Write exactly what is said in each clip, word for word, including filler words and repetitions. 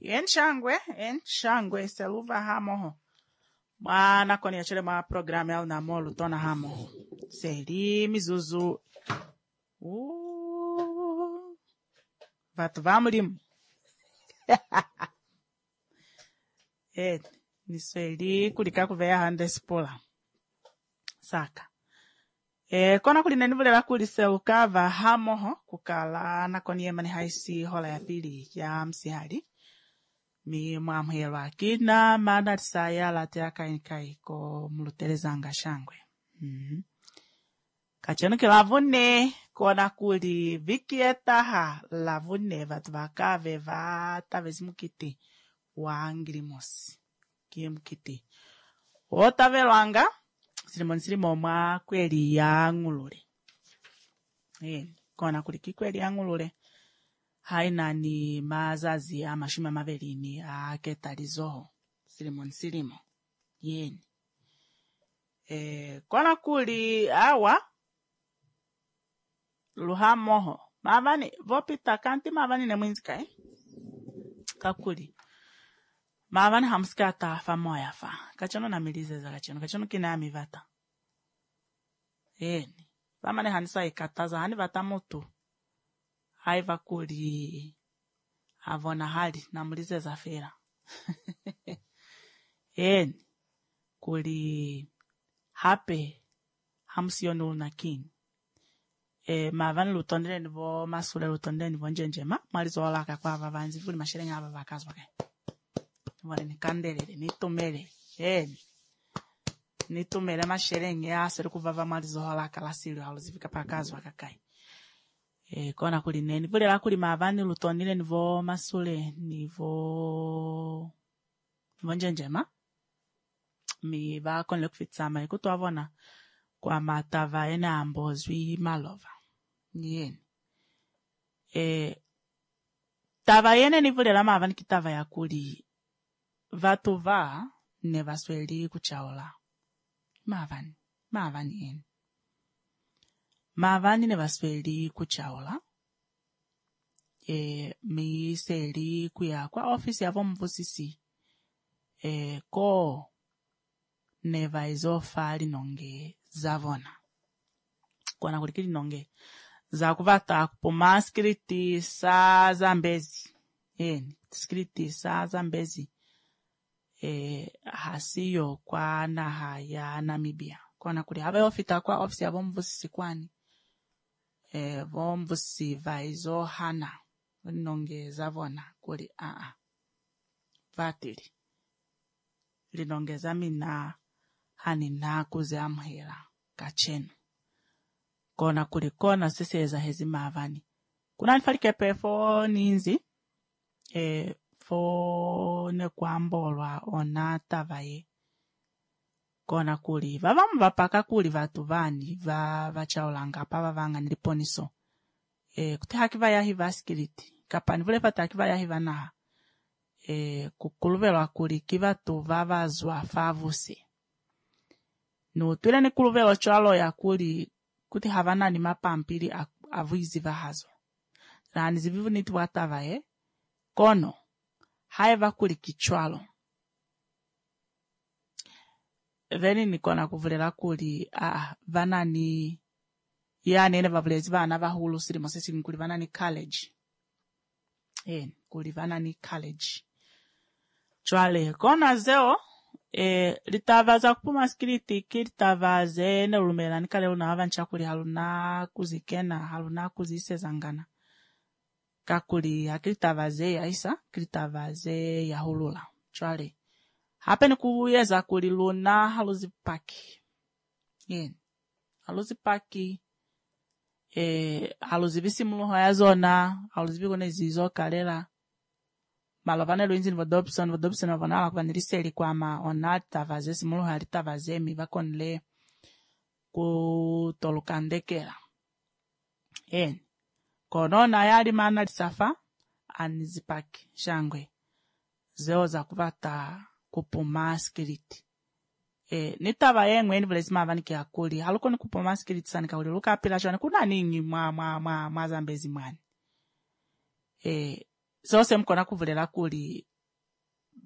Enshangwe, enshangwe seluva hamo. Mwana koni achele ma programe au na molu tona hamo. Seri mizuzu. Uuuu. Vatu vamulimu. Eh, nisweli kulika kuveya hande spola. Saka. Eh, kona kulina nivulela kuliseuka va hamo kukala na koni yemani haisi hola ya pili ya msihari. Mi mwamhelo akina mana tsaya latea kainikai ko mulutelezanga shangwe. Mhm. Kachano ke lavune kona kuli vikietaha lavune vatu vakave vata vezimukiti wangrimos kimkiti. Otavelwanga silimoni silimo mwa kweli ya ngulule. Eh, kona kuli kikweli ya ngulule. Haina ni mazazi ya mashima mavelini aketalizoho silimoni silimo yeni. E, kona kuli awa luhamoho mavani vopita kanti mavani ne mwinzika eh? Kakuli mavani hamsika atafa moya fa kachano na milizeza kachano kachano kina ya mivata yeni vamane hanisa ikataza hani vata mutu haiva kuli avona hali na mulize za fera. En kuli hape hamsionu na king. E mavani lutondele nivo masule lutondele nivo njenjema malizo olaka kwa vavanzi vuli mashirenga aba bakazo ke. Wale ni kandele ni tumele. En ni tumele mashirenga ya sere kuvava malizo olaka la siri halozifika pakazo wakakai. E, kona kuli neni vule la kuli mavani lutonile nivo masule nivo nivo njenjema mi va konle kufitsama ikutu avona kwa matava ena ambozwi malova niyeni e, tava yene ni vule la mavani kitava ya kuli vatu va ne vasweli kuchaola mavani mavani yeni mavani ne vasweli kuchaola. E, mi seli kuya kwa ofisi ya vomvusisi. E, ko ne vaizo fali nonge zavona. Kona kulikili nonge. Za kuvata kupoma skriti sa zambezi. E, skriti sa zambezi. E, hasiyo kwa naha ya Namibia. Kona kuli hawe ofita kwa ofisi ya vomvusisi kwani. E, vomvusi vaizo hana linonge zavona kuli aa vatili linongeza mina hani na kuze amhela kachenu kona kuli kona siseza hezi mavani kuna nifalike pefo ninzi e, fo ne kwambolwa ona tavaye kona kuli vavamu vapaka kuli vatu vani va vachaolanga pa vavanga niliponiso e kuti hakiva ya hiva skiliti kapani vule fata hakiva ya hiva na e kukuluvelo kuli kiva tu vavazwa favuse no tuile ni kuluvelo chalo ya kuli kuti havana ni mapampili avuizi vahazo rani zivivu nitu watava e kono haiva kuli kichwalo. Veni nikona kuvulela kuli ah vana ni ya nene vavulezi vana vahulu siri mosesi nkuli vana ni college. Eh kuli vana ni college. Chwale kona zeo e litavaza kupuma skiliti kilitavaze ne lumela nikale una avancha kuli haluna kuzikena haluna kuzisezangana. Kakuli hakilitavaze ya isa kilitavaze ya hulula. Chwale hape ni kuyeza kuliluna haluzipaki. Yen. Haluzipaki. E, haluzibisi muluho ya zona. Haluzibiko nezizo kalela. Malovane luinzi nivo Dobson. Nivo Dobson wavonala kwa niliseli kwa ma onata vazesi muluho ya lita vazemi. Vako nile kutolukandekela. Yen. Konona yali mana lisafa. Anizipaki. Shangwe. Zeo za kuvata kupuma skiliti. E, nitava yengwe ni vile sima vaniki ya kuli. Haluko ni kupuma skiliti sana kauli. Luka apila shwane kuna ningi mwa mwa mwa mwa zambezi mwani. E, so se mkona kuvulela kuli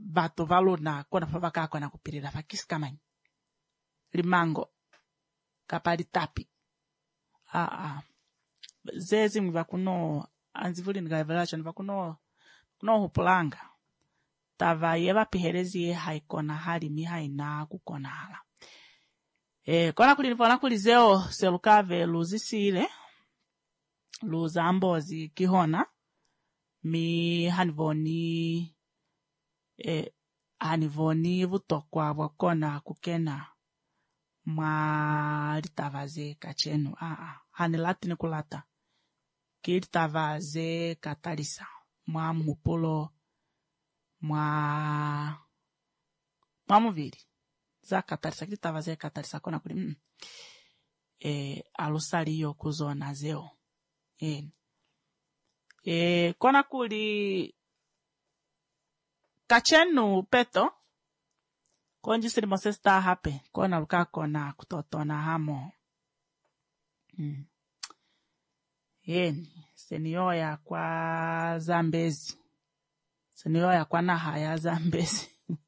bato valona kona fava kako na kupirira fakiskamani limango kapali tapi a a zezi mwa kuno anzivuli ngavelacho ni vakuno kuno hupulanga tava yeva piherezi haikona hali mi haina kukona hala e kona kulivona kulizeo selukave luzisile luzambozi kihona mi hanivoni e hanivoni vutokwa wakona kukena ma litavaze kachenu a a hanilatini kulata kilitavaze katalisa mwa mupolo mwa mwa muviri za katalisa kilitavaze katalisa kona kuli mm. e alusaliyo kuzona zeo e e kona kuli kachenu peto konji sili mosesta hape kona luka kona kutotona hamo mm. Yeni senioya kwa Zambezi senioya kwa naha ya Zambezi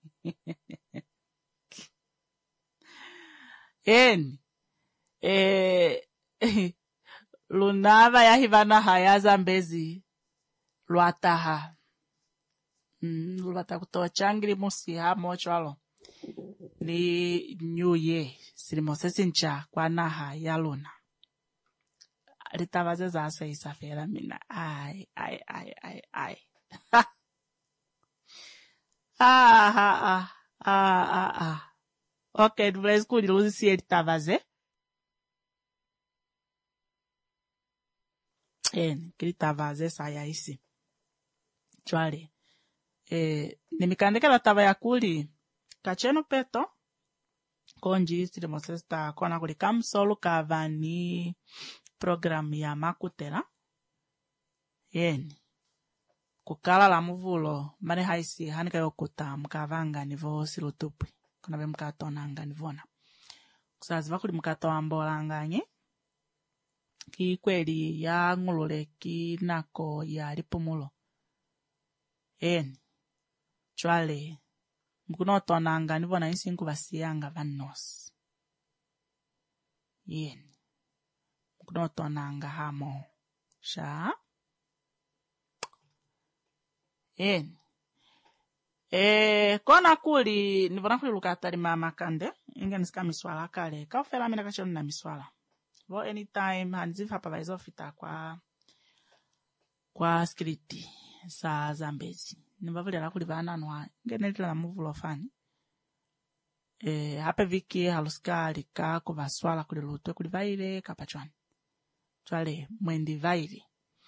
Yeni eh lunava ya hivana haya Zambezi luataha mm, luata kutochangiri musi hamo chwalo ni New Year silimosesincha kwa naha ya luna litavaze za seisa fela mina ai ai ai ai ai ah ah ah ah ah okay duvles kuli luzi litavaze en kilitavaze saya isi chwale eh nimikandekela tava ya kuli kachenu peto konji silimosesta kona kuli kamsolu kavani program ya makutela yeni kukala la muvulo mane haisi hanika yokuta mkavanga nivo silutupi kuna be mkatonanga nivona kusaziva kuli mkatoambolanganye ki kweli ya ngulule ki nako ya lipumulo yeni chwale mkunotonanga nivona insinku basiyanga vanos yeni kunotonanga hamo sha en eh kona kuli nivona kuli lukatali mama kande ingenisika miswala kale kaufela mina kachoni na miswala vo anytime hanzifa pa vaizofita kwa kwa skriti sa Zambezi nivavulela kuli vananwa ngenelila na muvulo fani eh hape viki haluskali ka kuvaswala kuli lutwe kuli vaile kapachwani chwale mwendi vaili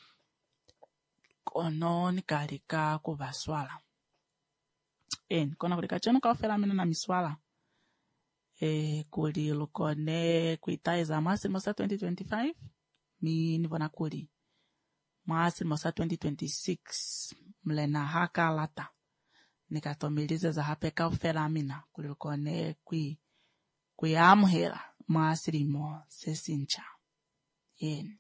kono nikalika kuvaswala en kona kulika chenu kaufela mina na miswala e kuli lukone kuitaiza mwasi mosa twenty twenty-five mi nivona kuli mwasi mosa twenty twenty-six mlena haka lata nikatomilize za hape kaufela mina kuli lukone kui kuyamuhela mwasi limo sesincha yen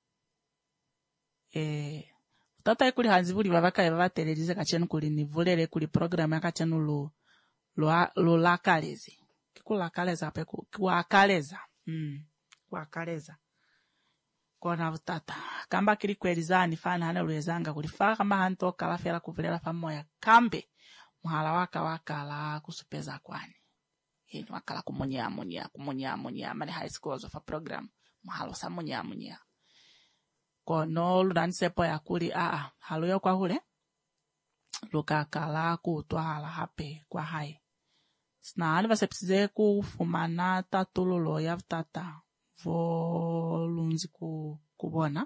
eh tata kuli hanzivuli vavaka vavatelerize kachenu kuli nivulele kuli program ya kachenu lu lu lakalezi kikulakaleza pe kuakaleza mm kuakaleza kona vutata kamba kili kwelizani fana hana luezanga kulifaka kama hanto kala fela kuvulela pamoya kambe muhala waka wakala kusupeza kwani yeni wakala kumunya munya kumunya munya mani high schools of a program muhalo samunya munya kono lunanisepo ya kuli a haluyo kwa hule lukakala kutwala hape kwa hai snani vasepsize kufumana tatululo ya vtata volunzi ku kubona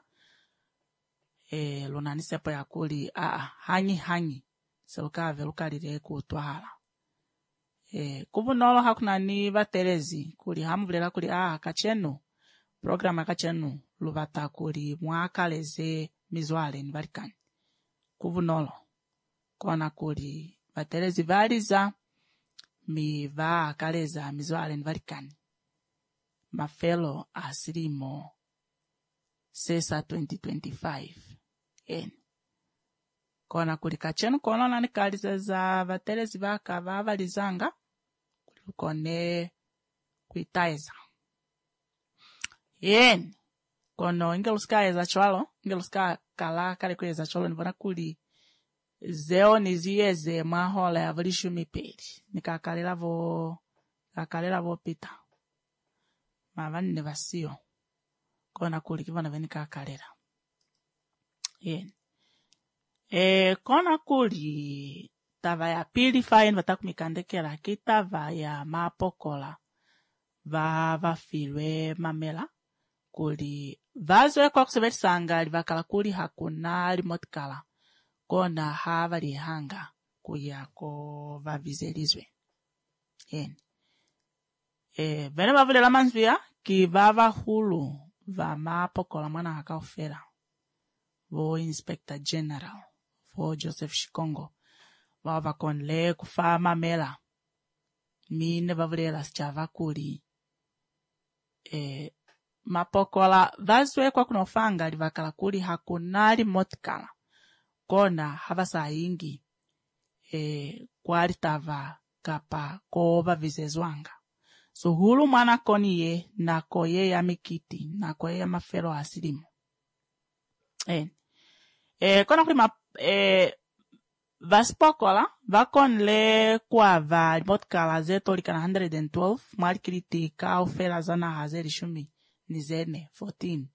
e lunanisepo ya kuli a hanyi hanyi selukave lukalire kutwala e kubunolo hakunani vatelezi kuli hamuvulela kuli a kachenu programa kachenu luvata kuli mwakaleze mizwale nivalikani kuvunolo kona kuli vatelezi valiza mi va kaleza mizwale nivalikani mafelo asilimo sesa twenty twenty-five en kona kuli kachenu kono nani kaliza za vatelezi vaka vavalizanga kone kuitaiza yen kono ingeluska eza chwalo ingeluska kala kale kweza chwalo nivona kuli zeo niziyeze mwahola ya valishu mipeli nikakalila vo kakalila vo pita mavani nevasio kona kuli kivona veni kakalila yen e kona kuli tava ya pili fain vatakumikandekela kitava ya mapokola va vafilwe mamela kuli vazwe kwa kusevetisanga livakala kuli hakuna limotikala kona hava lihanga kuyako vavizelizwe yen e vene vavulela manzvia ki vava hulu va mapokola mwana hakaufela vo inspector general vo Joseph Shikongo vava konle kufa mamela mine vavulela sichava kuli e mapokola vazwe kwa kunofanga livakala kuli hakuna limotikala kona hava saingi e kwali tava kapa ko vavizezwanga so hulu mwana koniye na koye ya mikiti na koye ya mafero asilimu e e kona kuli ma e vaspokola vakonle kwava limotikala zetolika na one hundred twelve mwali kiliti ka ofela zana hazeli shumi nizene fourteen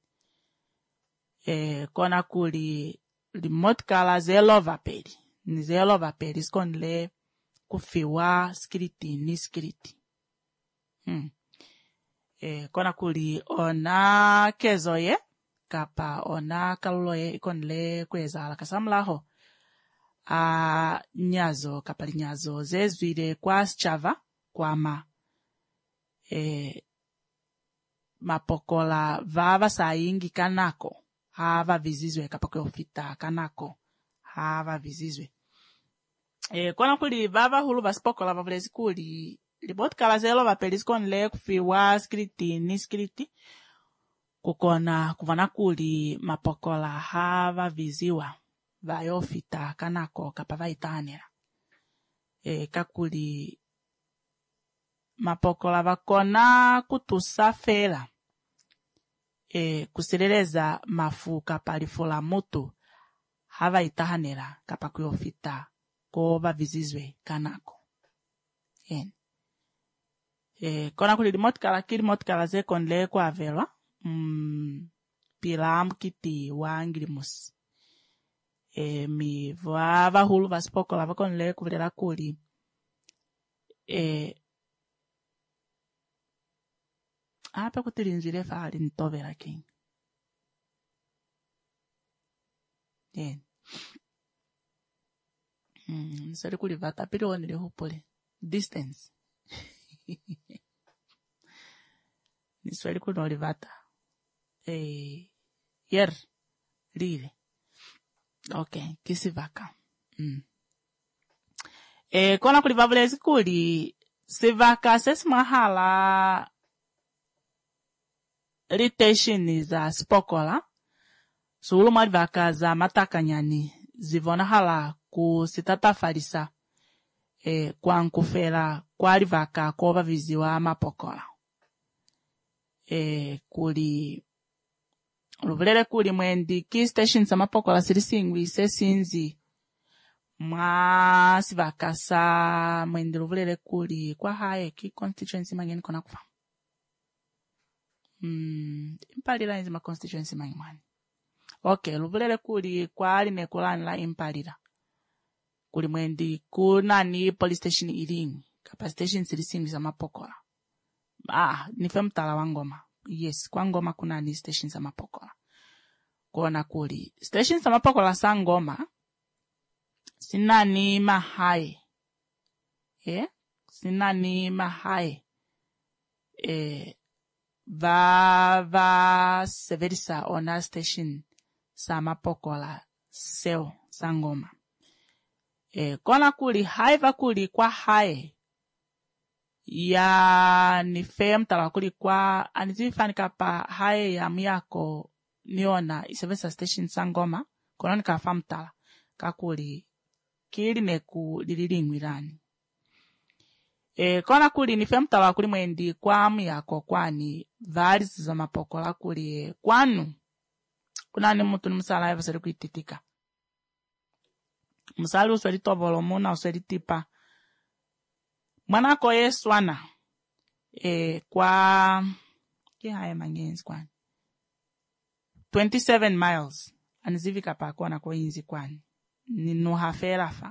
e kona kuli limotikala zelova peli nizelova peli skonle kufiwa skiriti ni skiriti hmm. e kona kuli ona kezoye kapa ona kaluloye ikonle kweza kasamlaho a nyazo kapali nyazo zezvire kwa schava kwama e mapokola vava saingi kanako hava vizizwe kapakwe ofita kanako hava vizizwe e kona kuli vava hulu vaspokola vavulezi kuli libotikala zelo vapelizikonle kufiwa skriti ni skriti kukona kuvana kuli mapokola hava viziwa vayofita kanako kapa vaitanira e kakuli mapokola vakona kutusafela e kusileleza mafu kapa lifula mutu hava itahanira kapa kuyofita ko vavizizwe kanako yen e kona kuli limotikala kili motikala ze konle kwa avelwa mm, pilam kiti wangilimus e mi vava hulu vaspokola vakonle kuvelela kuli e apa kutilinzile fali ntovela king yen mm sari kuli vata pili le hupole distance ni swali kuno livata eh yer lile okay kisivaka mm eh kona kuli vavulezi kuli sivaka sesimahala retention za spokola sulu mali vaka za matakanyani zivona hala ku sitatafarisa e kwa nkufela kwali vaka ko vaviziwa mapokola e kuli luvulele kuli mwendi ki station za mapokola silisingwi sesinzi mwa sivaka sa mwendi luvulele kuli kwa haye ki constituency mangeni kona kufa mm impalira inzi ma constituency mangeni okay luvulele kuli kwali nekulani la impalira kuli mwendi kunani police station ilingi kapa station silisingi za mapokola ah nife mtala wa Ngoma yes kwa Ngoma kunani station za mapokola kuona kuli station za mapokola sa Ngoma sinani mahai eh sinani mahai eh va va severisa ona station sa mapokola seo sa Ngoma e kona kuli haiva kuli kwa hae ya ni fem tala kuli kwa anizifanika pa hae ya miyako niona isevesa station sa Ngoma kona nika famtala kakuli kili neku lililingwilani. E, kona kuli nife mtawa kuli mwendi kwa miyako kwani vali za mapokola kuli kwanu kuna ni mtu ni msala eva sari kuititika. Msali usweli tobolo muna usweli tipa. Mwanako Yesu wana e, kwa ki haya mangenzi kwani twenty-seven miles anizivika pa kwa na kwa inzi kwani ni nuhafera fa.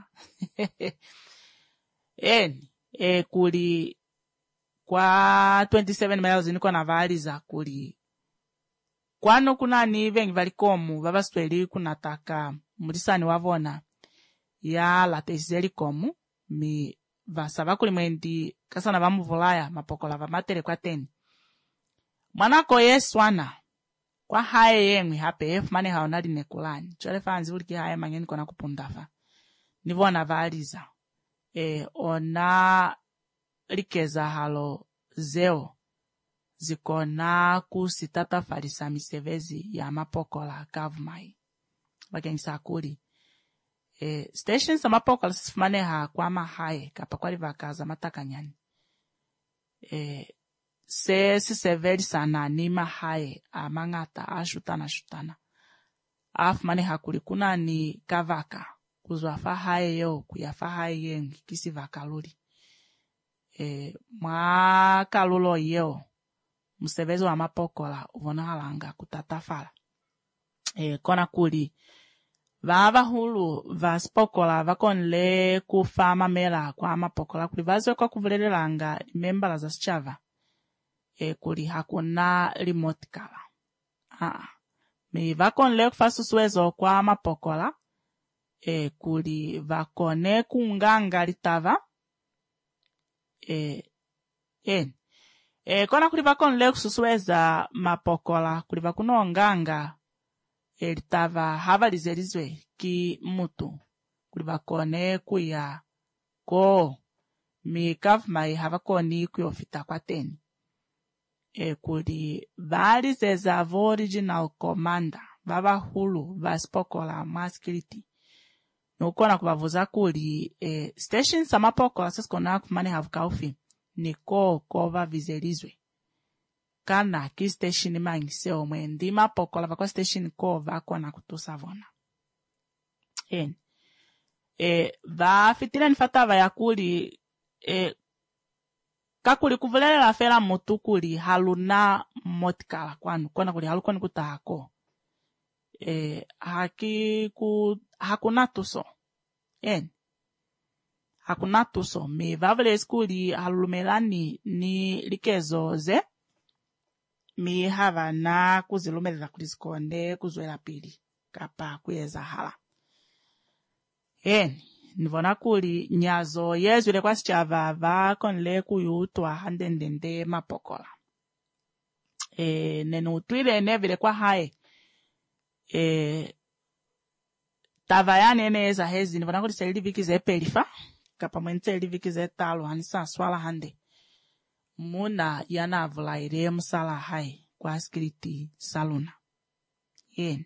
Eni e, kuli kwa twenty-seven miles niko na vali za kuli kwano kuna ni vengi valikomu vava sweli kunataka mulisani wavona ya latezeli komu mi vasava kuli mwendi kasana vamu vulaya mapokola vamatere kwa teni. Mwanako Yesu wana kwa hae yengwi hape efu mane haonali nekulani chole fanzi uliki hae mangeni kona kupundafa nivona valiza e, ona likeza halo zeo zikona kusitata farisa misevezi ya mapokola kavumai wakengisa kuli e, stations ya mapokola sifumane ha kwa mahae kapa kwa livakaza matakanyani e, se siseveli sana ni mahae amangata ashutana shutana afumane ha kuli kuna ni kavaka kuzwafa hae yo kuyafa hae yengi kisi vakaluli e, mwa kalulo yeo musevezi wa mapokola uvona halanga kutatafala. E, kona kuli vava hulu vaspokola vakonle kufama mela kwa mapokola kuli vazwe kwa kuvulelelanga membala za sichava e, kuli hakuna remote kala. Haa. Mi vakonle kufasusuwezo kwa mapokola e, kuli vakone kunganga litava e, eni E, kona kuli vakonle kususuweza mapokola kuli vakunonganga e, litava havalizelizwe ki mutu kuli vakone kuya ko mi kavumai havakoni kuyofita kwa teni. E, kuli valizeza vo original commander vava hulu vaspokola maskiliti nukona kubavuza kuli e, stations sa mapokola sasikona kufumane havukaufi niko kova vizelizwe kana ki station mangise omwe ndi mapokola vakwa station kova kona kutusavona. En e va fitile nifatava ya kuli e kakuli kuvulelela fera mutu kuli haluna motikala kwanu kona kuli halukoni kutahako e haki ku hakuna tuso. En hakuna tuso mi vavele skuli halulumelani ni likezo ze mi hava na kuzilumelela kuliskonde kuzwela pili kapa kuyeza hala. En nivona kuli nyazo yezwile kwa sichava vakonle kuyutwa handendende mapokola. E, nenu tuile nevile kwa hae e, tavayane eneza hezi nivona kuli selili viki ze pelifa kapa mwente liviki zetalo hanisa swala hande muna yana vulaire musala hai kwa skiriti saluna. Yen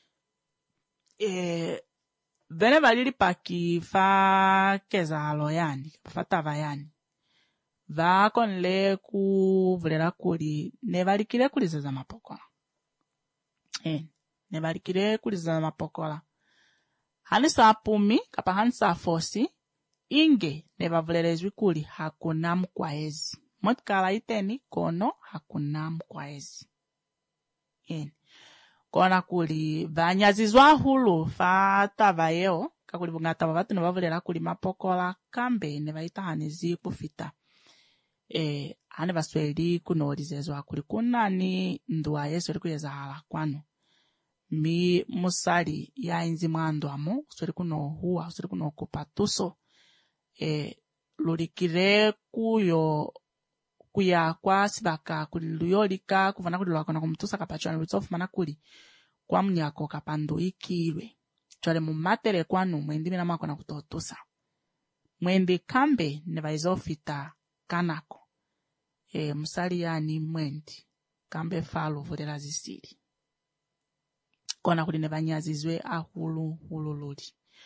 e vene valili paki fa keza halo yani fata vayani va konle ku vulela kuli ne valikire kuliza mapokola. Yen ne valikire kuliza mapokola hanisa pumi kapa hanisa fosi inge nevavulelezwi kuli hakuna mkwaezi motikala iteni kono hakuna mkwaezi. Eni kona kuli vanyazizwa hulu fatava yeo kakuli vungatava vatu nevavulela kuli mapokola kambe nevaitahanezi kufita e hane vasweli kunolizezwa kuli kunani ndua Yesu eli kuyeza hala kwanu mi musali ya inzi mwandwamo usweli kuno huwa usweli kuno kupatuso e lulikire kuyo kuya kwa sibaka kuli luyolika kuvana kuli lwakona kumutusa kapachwana lutsofu mana kuli kwa mnyako kapando ikilwe chole mumatere kwanu mwendi mina makona kutotusa mwendi kambe nevaizofita kanako e musali yani mwendi kambe falo vulela zisili kona kuli nevanyazizwe ahulu hulu luli.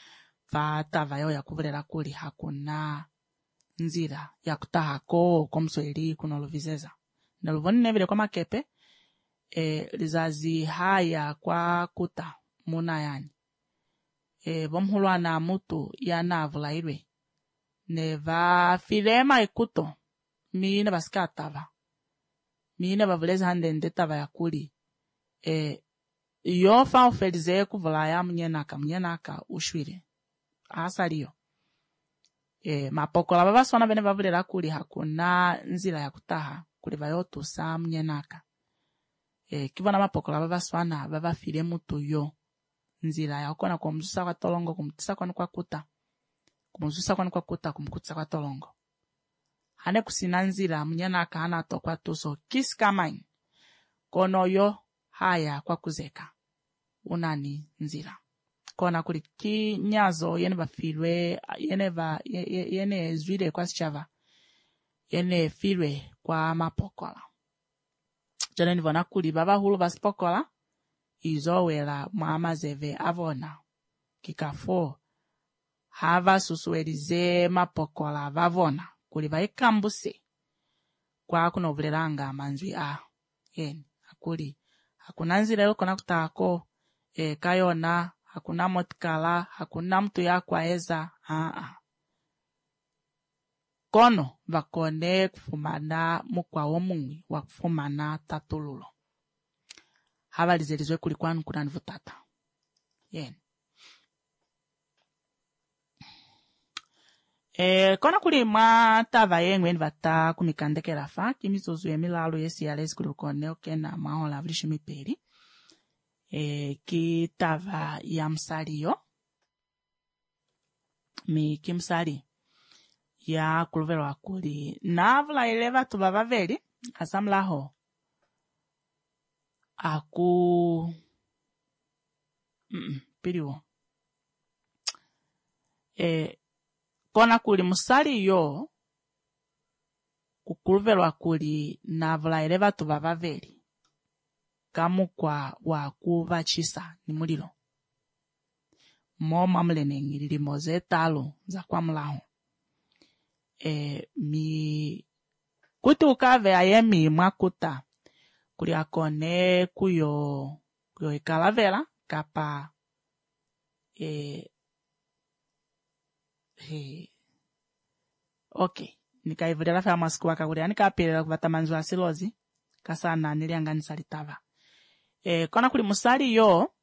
vatava yao yakuvulera kuli hakuna nzira ya kutahako komsweli kunolovizeza naluvonine vile kwa makepe e, lizazi haya kwa kuta muna yani e, bomhulwana mutu yanavulairwe neva filema ekuto mine basikatava mine bavuleza handende tava yakuli e, yofa ofelize kuvulaya munyenaka munyenaka ushwire asaliyo e, mapokola babaswana bene bavulera kuli hakuna nzira ya kutaha kuli vayotusa munyenaka e, kivona mapokola babaswana babafile mutu yo nzira ya okona kumzusa kwa tolongo kumtisa kwani kwa kuta kumzusa kwani kwa kuta kumkutisa kwa tolongo hane kusina nzira munyenaka hana tokwa tuso kisikamanyi kono yo haya kwa kuzeka unani nzira kona kuli kinyazo yene bafilwe yene ba yene zwile kwa sichava yene filwe kwa mapokola jana nivona kuli baba hulu basipokola izowela mama zeve avona kikafo hava susuelize mapokola vavona kuli vaikambuse kwa kunovulelanga manzwi a yeni akuli hakuna nzira yo kona kutako e, kayona hakuna motikala hakuna mtu ya kwaeza aa kono vakone kufumana mukwa omungwi wa kufumana tatululo havalizelizwe kuli kwanu kuna nivutata yen e, kona kuli mwa tava yengwe nivata kumikandekela fa kimizozu yemilalo yesi yalezi kuli ukone okena mahola vlishu miperi e, ki tava ya msaliyo mi kimsali ya kuluvelwa kuli navula ile vatu vavaveli asamlaho aku mm piriwo e kona kuli musali yo kukuluvelwa kuli navula ile vatu vavaveli kamukwa wa kuvachisa ni mulilo moma mlenengi lilimo zetalo za kwa mlaho e mi kuti ukave ayemi mwakuta kuli akone kuyo kuyo ikalavela kapa e he okay nikaivulela fa masiku akakuli ani kapelera kuvata manzwa asilozi kasana nilianganisa litava e kona kuli musali yo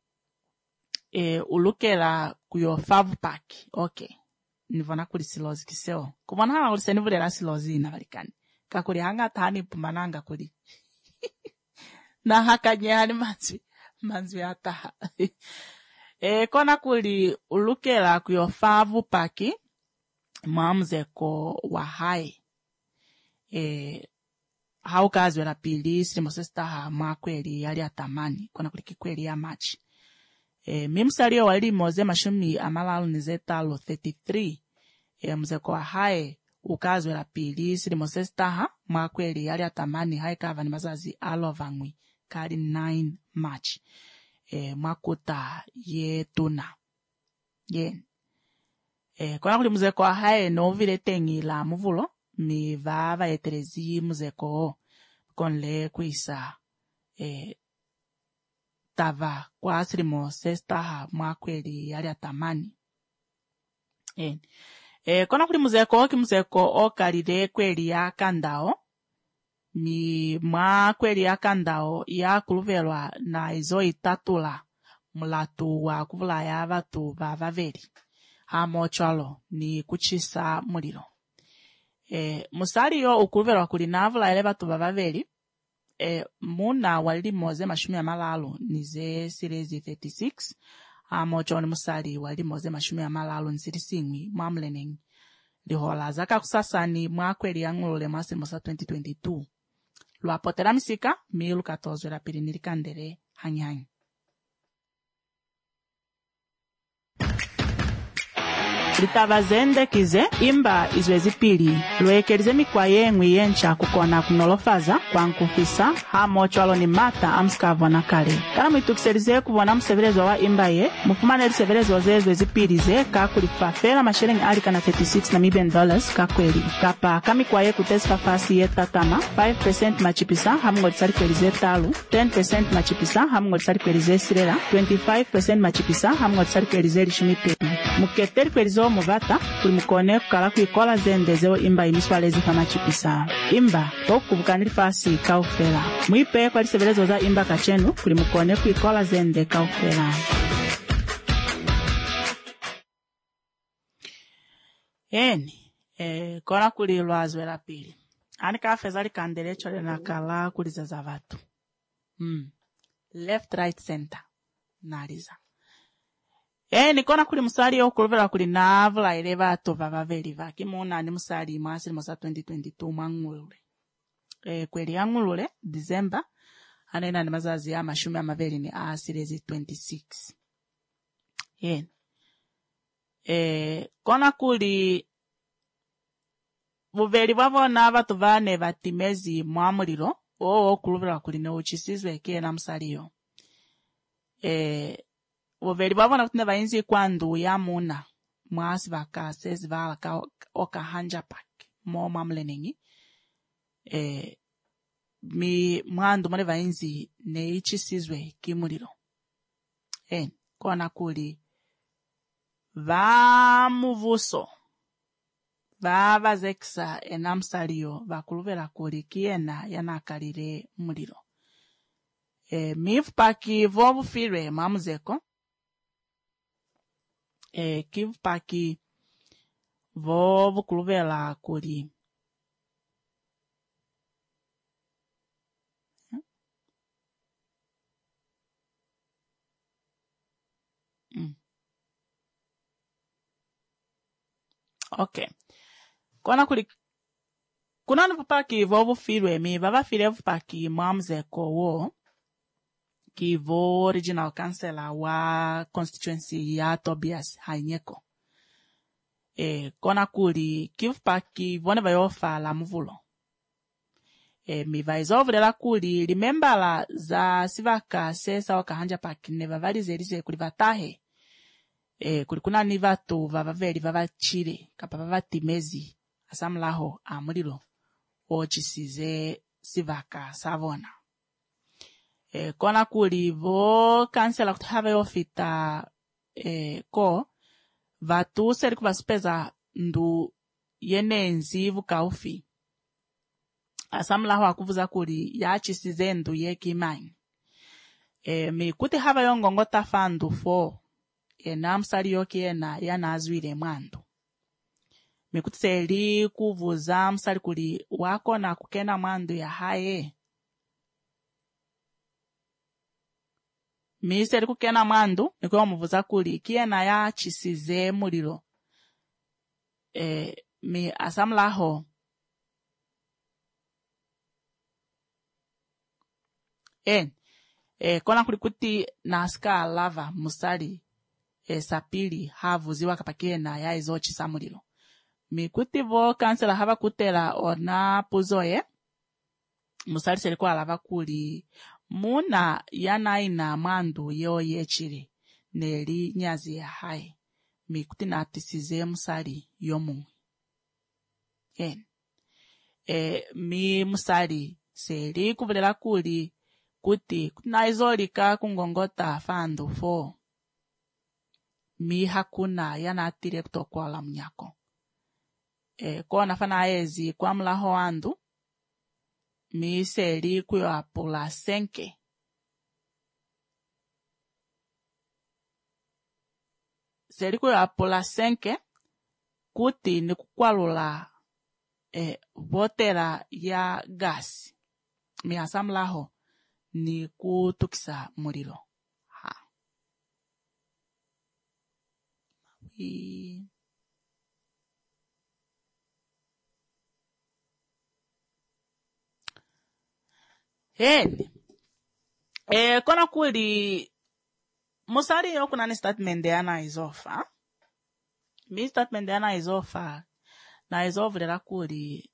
e ulukela kuyo five pack okay nivona kuli silozi kiseo kuvona hana kuli senivulela silozi inavalikani kakuli hanga tani pumananga kuli na haka nyehani manzwi manzwi ataha e kona kuli ulukela kuyo five pack mamzeko wa hai e haukazi wala pili simo sesta makweli yali atamani kona kuli kikweli ya machi e mimsalio wali moze mashumi amalalu nizetalo thirty-three e mzeko wa hai ukazi wala pili simo sesta makweli yali atamani hai kava ni mazazi alovangwi kali nine March e makuta yetuna yen e kona kuli mzeko wa hai no vile tengi la muvulo mi vava eterezi muzeko konle kuisa e tava kwa sirimo sesta mwakweli yali atamani e e kona kuli muzeko ki muzeko okalile kweli ya kandao mi mwakweli ya kandao ya kuluvelwa na izo itatula mulatu wa kuvula ya vatu vavaveli hamo chalo ni kuchisa mulilo e musali yo ukuluvelwa kuli navula ele vatu vavaveli e muna wali moze mashumi amalalo nize sirezi thirty-six hamo choni musali wali moze mashumi amalalo nsirisingwi mwamleneng lihola zaka kusasani mwakweli ya ngulule mwasi mosa twenty twenty-two luapotera misika milu katozwe la pili nilikandere hanyi hanyi litavazende kize imba izwezi pili lwekelize mikwa yengwi yencha kukona kunolofaza kwa nkufisa hamo chwalo ni mata amskavona kale kana mwitukiselize kuvona mseverezwa wa imba ye mufumane liseverezwa zezwe zipilize kakulifafela mashilingi alika na thirty-six Namibian dollars kakweli kapa kamikwa ye kutesifa fasi ye tatama five percent machipisa hamungo lisalikwelize talu ten percent machipisa hamungo lisalikwelize sirela twenty-five percent machipisa hamungo lisalikwelize lishumitepi muketeri kwelize omuvata kuli mukone kukala kuikola zende zeo imba imiswalezi kama chipisa imba okubukanili fasi kaufela mwipe kwa lisebelezo za imba kachenu kuli mukone kuikola zende kaufela. Eni eh, kona kuli lwazwe la pili ani kafeza likandele chole na kala kuliza za vatu mm. left right center naliza eni kona kuli musali okuluvela kuli navula ile vatu vavaveli vaki muna ni musali mwasili mosa twenty twenty-two mwangulule e, kweli angulule December anena ni mazazi ya mashumi ya maveli ni asilezi twenty-six eni e, kona kuli buveli vavona vatu vane vatimezi mwamulilo oo okuluvela kuli ne uchisizwe kie na musaliyo e, buveli vavona kutine vainzi kwandu ya muna mwasi vaka sezi vala oka hanja pak mo mwamleningi e, mi mwandu mwale vainzi ne ichisizwe kimulilo eni kona kuli vamuvuso vava zekisa enamsaliyo vakuluvela kuli kiena yanakalile mulilo e, mifupaki vovufilwe mamuzeko e, kivupaki vovukuluvela kuli mm. okay kona kuli kuna nupaki vovu filwe mi vava file vupaki mwamzeko wo kivo original councillor wa constituency ya Tobias Hainyeko e kona kuli kivupaki vone vayofa la muvulo e mi vaizovlela kuli limembala za sivaka sesa wakahanja paki ne vavalizelize kuli vatahe e kuli kuna ni vatu vavaveli vavachile kapa vavatimezi asamlaho amulilo ochisize sivaka savona e kona kuli vo kansela kutahava yofita e ko vatu seri kuvasupeza ndu yenenzi vukaufi asamlaho akuvuza kuli yachisize ndu yekimanyi e mikuti hava yongongota fandu fo e namsali yokiena yanazwile mwandu mikutseli kuvuza msali kuli wako na kukena mwandu ya haye miseli kukena mwandu nikuwa muvuza kuli kiena ya chisize mulilo e, mi asamlaho en e, kona kuli kuti naska lava musali e, sapili havuziwa kapakiena ya izochi samulilo mikuti vo kansela hava kutela ona puzoye musali seli kwa lava kuli muna yanaina mwandu yo yechili neli nyazi ya hai mikuti natisize musali yomu en e mi musali seli kuvulela kuli kuti kunaizolika kungongota fandu fo mi hakuna yanatire kutokwala mnyako e kona fana ezi kwa mlaho andu mi seli kuyo apula senke seli kuyo apula senke kuti ni kukwalula e botera ya gas mi asamlaho ni kutukisa mulilo ha I... Heni e kona kuli musari yo kuna ni statement ya na izofa mi statement yana izofa na izovulera kuli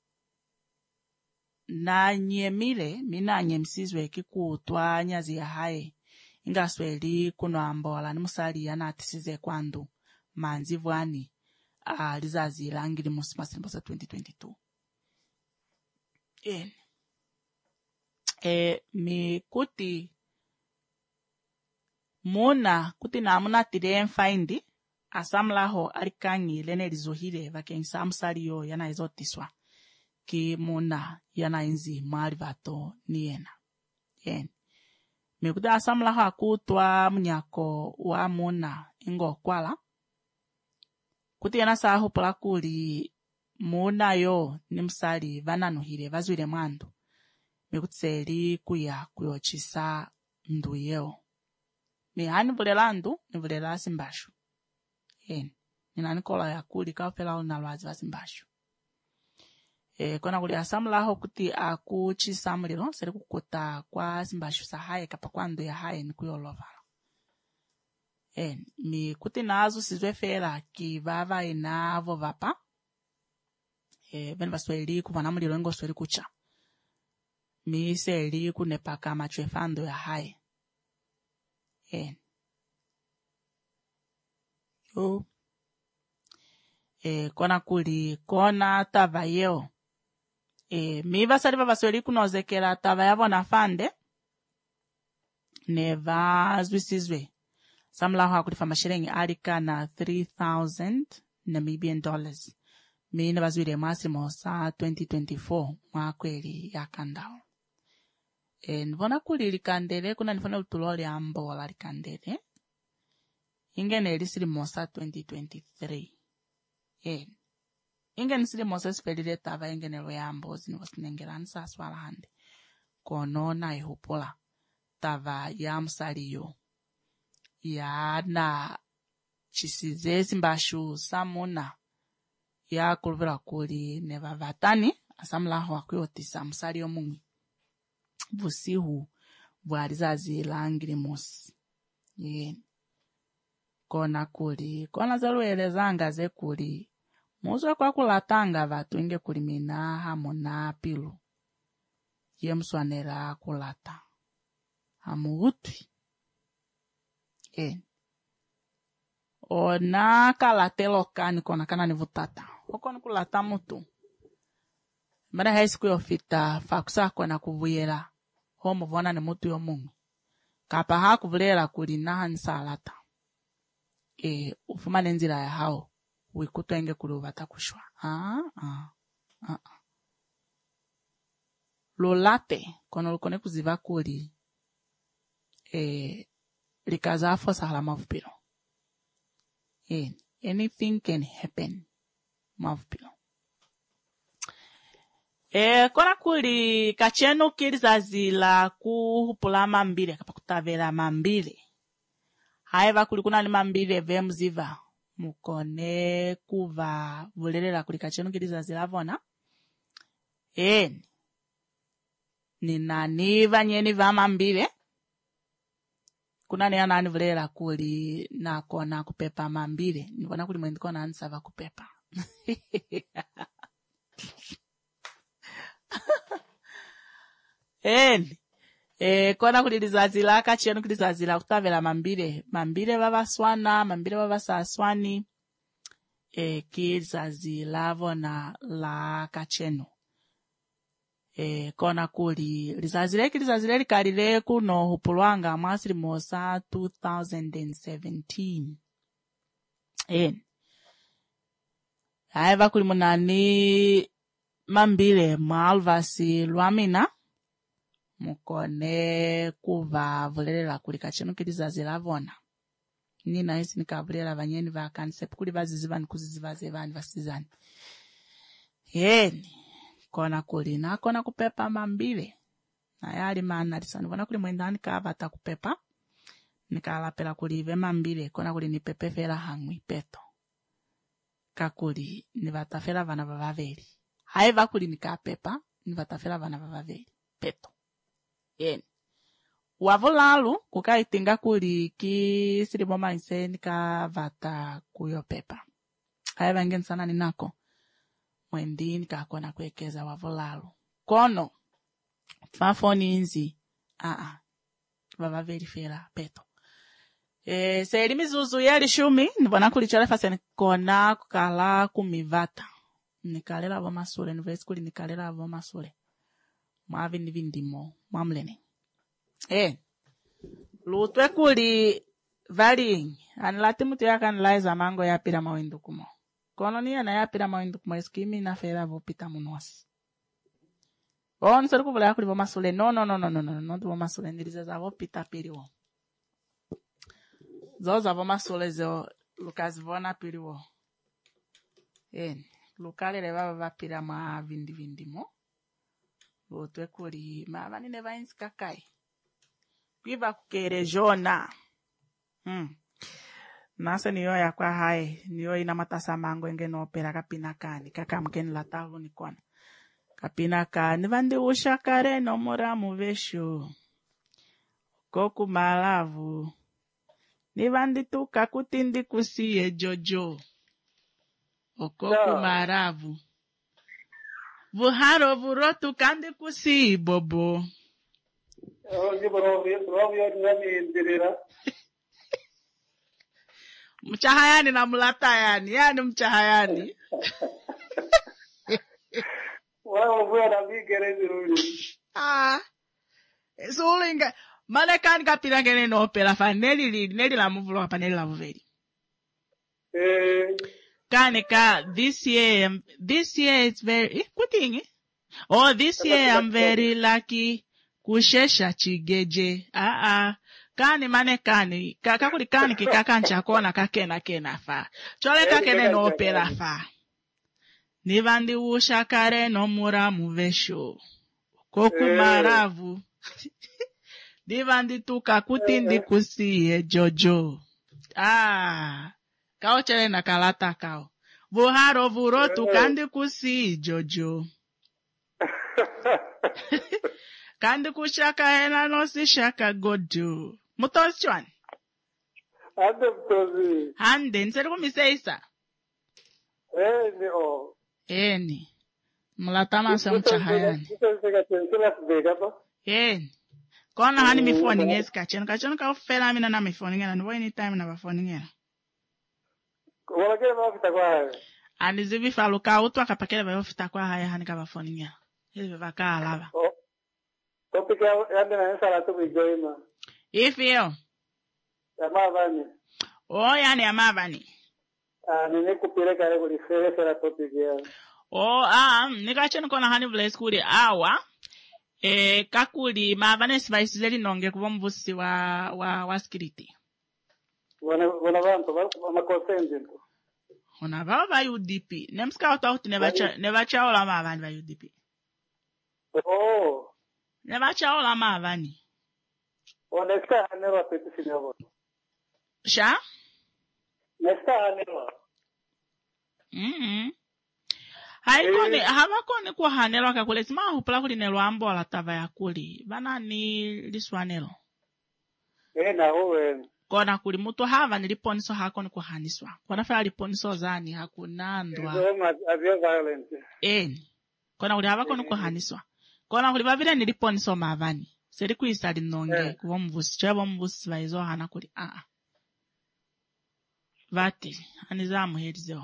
na nyemile mina nyemsizwe kikutwa nyazi ya hae ingasweli kuno ambola ni musali yana atisize kwandu manzi vwani uh, lizazi langili musimasimbosa twenty twenty-two. En e mi kuti muna kuti na muna tire find asamlaho alikangi lene lizohile vakensa amsaliyo yana izotiswa ki muna yana inzi mali vato niena. En mi kuti asamlaho akutwa mnyako wa muna ingo kwala kuti yana saho pula kuli muna yo ni msali vananuhile vazwile mwandu mi kuti seli kuya kuyochisa ndu yeo mi hani vulela ndu ni vulela simbashu. En nina nikola ya kuli kaupela unalwazi wa simbashu. E kona kuli asamlaho kuti akuchisa mulilo seli kukuta kwa simbashu sahaye kapa kwandu ya haye ni kuyolovala. En mi kuti nazo sizwe fera ki vava inavo vapa e veni vasweli kuvana mulilo ingo sweli kucha mi seli kunepaka machwefando ya haye. En yo e kona kuli kona tava yeo e mi vasali vasweli kunozekera tava yavo na fande ne vazwisizwe samlaho akulifa mashirengi alika na three thousand Namibian dollars mi ne vazwile masimo sa twenty twenty-four mwakweli ya kandao. E nivona kuli likandele kuna nifona utuloli ambola likandele ingene lisili mosa twenty twenty-three. E ingene sili mosa sipelile tava ingene lo yambozi ni wasinengelani sa swala hande kono na ihupula tava ya msaliyo ya na chisize simbashu samuna ya kuluvira kuli neva vatani asamlaho wakuyotisa msaliyo mungi vusihu vwalizazi langili musi. Ye kona kuli kona zaluelezanga ze kuli muzwe kwa kulatanga vatu inge kuli mina hamona pilu ye mswanela kulata hamuutwi. E ona kalatelo kani kona kana nivutata okona kulata mutu mara haisi kuyofita fakusa kona kuvuyela homo vona ni mutu yo mungu kapa hakuvulera kuli naha nsalata e ufumane nzira ya hao wikutwa inge kuli uvata kushwa. Ah, ah, ah. Lolate kono lukone kuziva kuli e likazafo sahala mavupilo. E anything can happen mavupilo. E kona kuli kachenu kilizazila kuhupula mambile kapa kutavela mambile haiva kuli kuna ni mambile vemziva mukone kuva vulelela kuli kachenu kilizazila vona. E nina niva nyeni va mambile kuna ni anani vulelela kuli na kona kupepa mambile nivona kuli mwendi kona ansava kupepa. En e kona kulilizazila kachenu kulizazila kutavela mambile mambile baba swana mambile baba saswani e kilizazila vona la kachenu. E kona kuli lizazile kilizazile likalile kuno hupulwanga mwasili mosa two thousand seventeen. En haiva kuli munani mambile maalvasi luamina mukone kuva vulelela kuli kachenu kilizazila vona nina isi nikavulela vanyeni va kansepu kuli vaziziva ni kuziziva zevani vasizani. Yeni kona kuli na kona kupepa mambile na yali maana lisani vona kuli mwendani kavata kupepa nikalapela kuli ve mambile kona kuli nipepefela hangwi peto kakuli nivatafela vana vavaveli haiva kuli nikapepa nivatafela vana vavaveli peto. Yeni wavulalu kukaitinga kuli ki siliboma inse nikavata kuyo pepa Haiva ngen sana ninako. Mwendini kakona kwekeza wavolalo. Kono. Fafoni inzi. Ah ah. Vava verifera peto. E, se mizuzu yeli shumi, nivona kulichole fase kona kukala kumivata. Nikalela avo masule, nivesi kuli nikalela avo masule. Mwavi nivindimo, mwamlene. E, lutwe kuli vali, anilati mutu yaka nilaiza mango ya pira mawindu kumo. Kono niya na ya pira mawindu kumo, eskimi na fera avo pita munosi. O, nisori kuvula ya kuli vo masule, no, no, no, no, no, no, no, vo masule, niliza avo pita piri wo. Zoza vo masule zo, lukazi vona piri wo. E, lukale leva vapira ma vindi vindi mo. Lutwe kuli, ma vani neva insi kakai. Kiva kukere jona. Hmm. Nasa niyo ya kwa hai, niyo ina matasa mango enge no opera kapina kani, kaka mkeni latavu ni kwana. Kapina kani, vandi ushakare no mora muvesho. Koku malavu. Ni vandi tuka kutindi kusiye jojo. Okoku no. Maravu. Vuharo vurotu kandi kusiye bobo. Mchahayani na mulatayani, yani mchahayani. Wao vua na bigere ruli. Ah. Sulinga, manekani kapira ngene no opera fa neli li, neli la muvulo pa neli la vuveri. Eh. Kanika, this year, this year it's very, eh, kutingi? Oh, this year I'm very lucky. Kushesha chigeje. Ah ah. Kani mane kani. Kaka kuli kani kikaka nchakona kakena kena fa. Chole kakene no opera fa. Nivandi ushakare no mura muvesho. Koku maravu. Nivandi tuka kutindi kusiye jojo. Ah. Kao chele na kalata kao. Vuharo vuro tukandi kusiye jojo. Kandi kushaka hena no si shaka godu. Mutozi chwani? Ande mutozi. Hande, nseri kumiseisa? Eni o. Eni. Mulatama sa mchahayani. Eni. Kona hani mifoni ngezi kachenu. Kachenu ka ufela mina na mifoni ngena. Nwa anytime na wafoni ngena. Wala kele wafita kwa haya? Anizivi faluka utwa kapakele wafita kwa haya hani ka wafoni ngena. Hili waka alava. O. Topika yande na ensala tu mijoima. Ifi yo? Ya mavani. Oh, yani ya mavani. Ah, nene kupire kare kuli fere sera topika ya. Oh, ah, nika chenu kona hani vile skuli awa. E, kakuli mavane sivaisizeli nonge kuwa mvusi wa, wa, wa skiriti. Wana, wana vanto, wana konsendi nto. Wana vava va U D P. Nemska wata uti nevacha, nevacha ola mavani va U D P. Oh. Nevacha ola mavani. Oneska hanewa petisi nyawo. Sha? Neska hanewa. Mm-hmm. Haikoni, hava koni kwa hanelo kakule. Sima hupula kuli nelo ambo ala tava ya kuli. Vana ni liswanelo. Eh, na uwe. Kona kuli mutu hava niliponiso hakoni kwa haniswa. Kona faya liponiso zani hakunandwa. Zoma, avyo violent. Eni. Kona kuli hava koni kwa haniswa. Kona kuli vavile niliponiso mavani. Seri kuisali nonge yeah. Kuwa mvusi. Chwa mvusi vaizo hana kuli. Ah ah. Vati. Hanizamu hedizeo.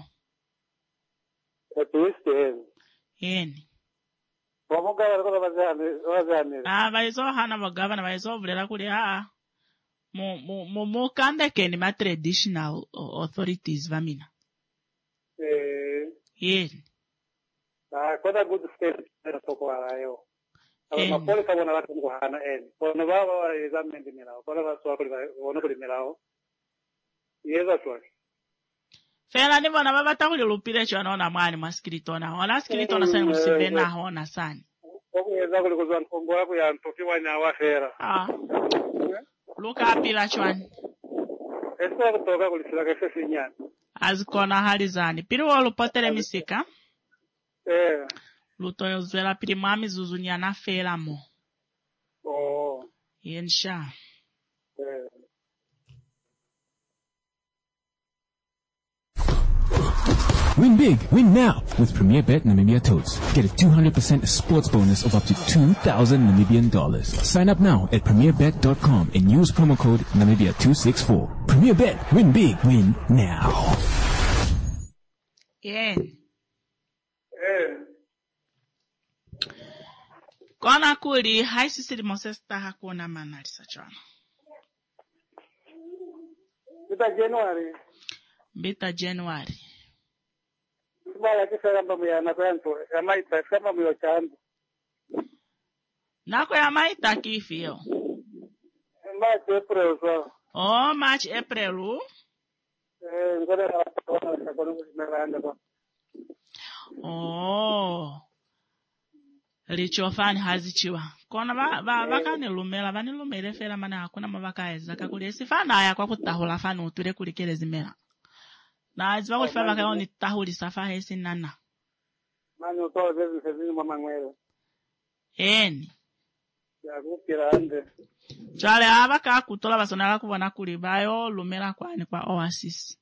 Etuiste. Eni. Wamuga walikola wazani, wazani. Ah, vaizo hana wagavana, vaizo vulela kuli haa. Mu, mu, mu, mu kanda keni ma traditional authorities vamina. Eh. Eni. Ah, koda good state, toko wala yo. Eni. Mapoli kabo na watu mko hana eni. Kono baba wa examen milao. Kono wa suwa kuli wana kuli milao. Yeza suwa. Fela ni wana baba takuli lupile chwa naona mwani maskiritona. Wana skiritona sani usivena hona sani. Oku yeza kuli kuzwa nkongo wako ya ntokiwa nyawa fera. Ah. Luka apila chwani. Esa kutoka kulisila kese sinyani. Azikona hali zani. Piri wolu potere misika. Eh. Luto yozwela piri mami zuzunya na fela mo. Oh. Yensha. Eh. Win big, win now with Premier Bet Namibia Totes. Get a two hundred percent sports bonus of up to two thousand Namibian dollars. Sign up now at premier bet dot com and use promo code Namibia two six four. Premier Bet, win big, win now. Yeah. Eh. Kona kuri haisi siri mosesta hakuna manalisa chana. Bita January. Bita January. Bala kisa kamba mya na kwanto. Kama ita kama myo chanzo. Nako ya maita kifio. March April so. Oh, March April. Eh, ngore na kwa kwa kusimanga kwa. Oh. Lichofani hazichiwa. Kona ba ba bakane lumela bani lumele fela mana hakuna mabakaeza kakuli sifana ya kwa kutahula fano uture kulikele zimela. Na aziba kulifa bakao ni tahuli safa hesi nana. Mani utoa zezi sezini mama ngwele. Eni. Ya kukira ande. Chale abaka kutola basonala kubona kuli bayo lumela kwani kwa Oasis.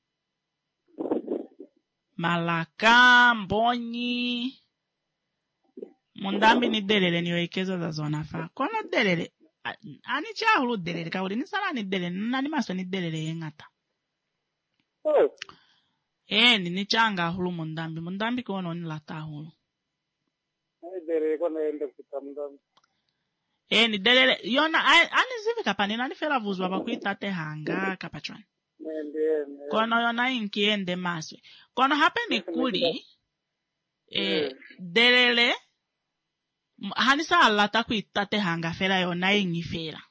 Malaka, Mbonyi. Mundambi ni delele ni wekezo za zona fa. Kono delele. Ani chahulu delele. Kauli ni sala ni delele. Nani maso ni delele yengata. Oh. Eh, ni ni changa hulu mundambi. Mundambi kono ni lata hulu. Ni delele kono ende kutamdambi. Eh, ni delele. Yona, ani zivi kapani. Nani fela vuzwa bakuita te hanga kapachwani. Kono yona inkiende maswe. Kono hape ni kuli. Eh, delele. Hanisa alata kuita te hanga fela yona ingi fela.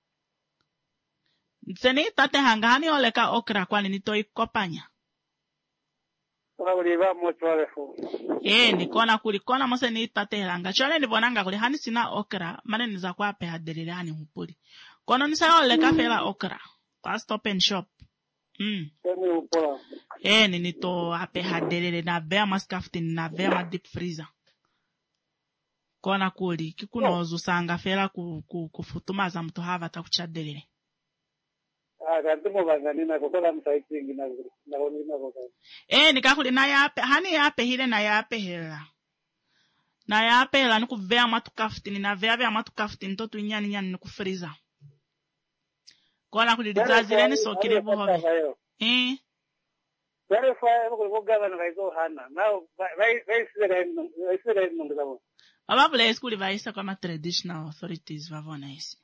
Seni tate hanga hani oleka okra kwani nitoi kopanya. Kona kuliva mocho wale fu. Eh, ni kona kuli kona mose ni tate hanga. Chole ni bonanga kuli hani sina okra. Mane niza kwa pe hadelele hani hupuri. Kono nisa oleka fela okra. Kwa stop and shop. Mm. Kemi upola. Eh, ni nito hape hadelele na vea maskaftin na vea ma deep freezer. Kona kuli kikuno uzusanga fela kufutuma za mtu hava takuchadelele. Ah, kantumo bangani na kokola msaitingi na na oni na kokola. Eh, nikakuli na yape hani yape hile na yape hela. Na yape hela nuku vea matu kaftini na vea vea matu kaftini totu nyani nyani nuku freezer. Kona kuli dizazile ni sokile buhove. Eh. Very far ko ko gavana vaizo hana. Now vai vai sire vai sire nungizabo. Ababule eskuli vaisa kama traditional authorities vavona isi.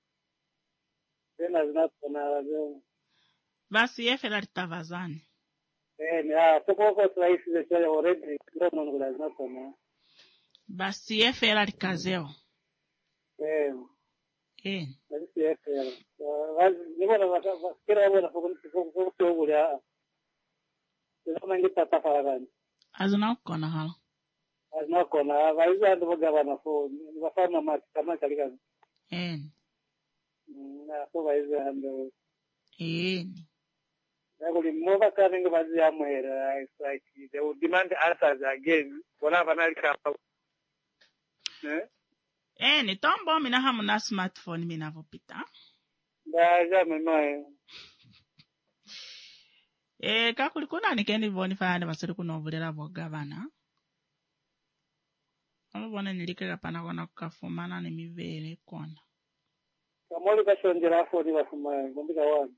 Tena zinapona wazee. Basi yefela litavazani. Eh, ni ah soko ko traisi de chaya already ndio nungula zinapona. Basi yefela likazeo. Eh. Eh. Basi yefela. Wazi nimona wakati kila mmoja kwa kwa kwa Ndio ngita tafarani. Azuna kona hala. Azuna kona vaiza ndo gavana fo wafana mati kama kalika. Eh. Na fo vaiza ndo. Eh. Nako limova kana nge vazi ya mwera it's like they will demand answers again. Bona banalika. Eh? Eh, ni tombo mina hamu na smartphone mina vopita. Da jamaa mimi. Eh, kakuli kuna nikendi voni fayane basiri kunovulera bogavana. Amubona nilike kapana kona kukafumana ni mivele kona. Kamoli kashonjera afo ni bafuma ngombika wani.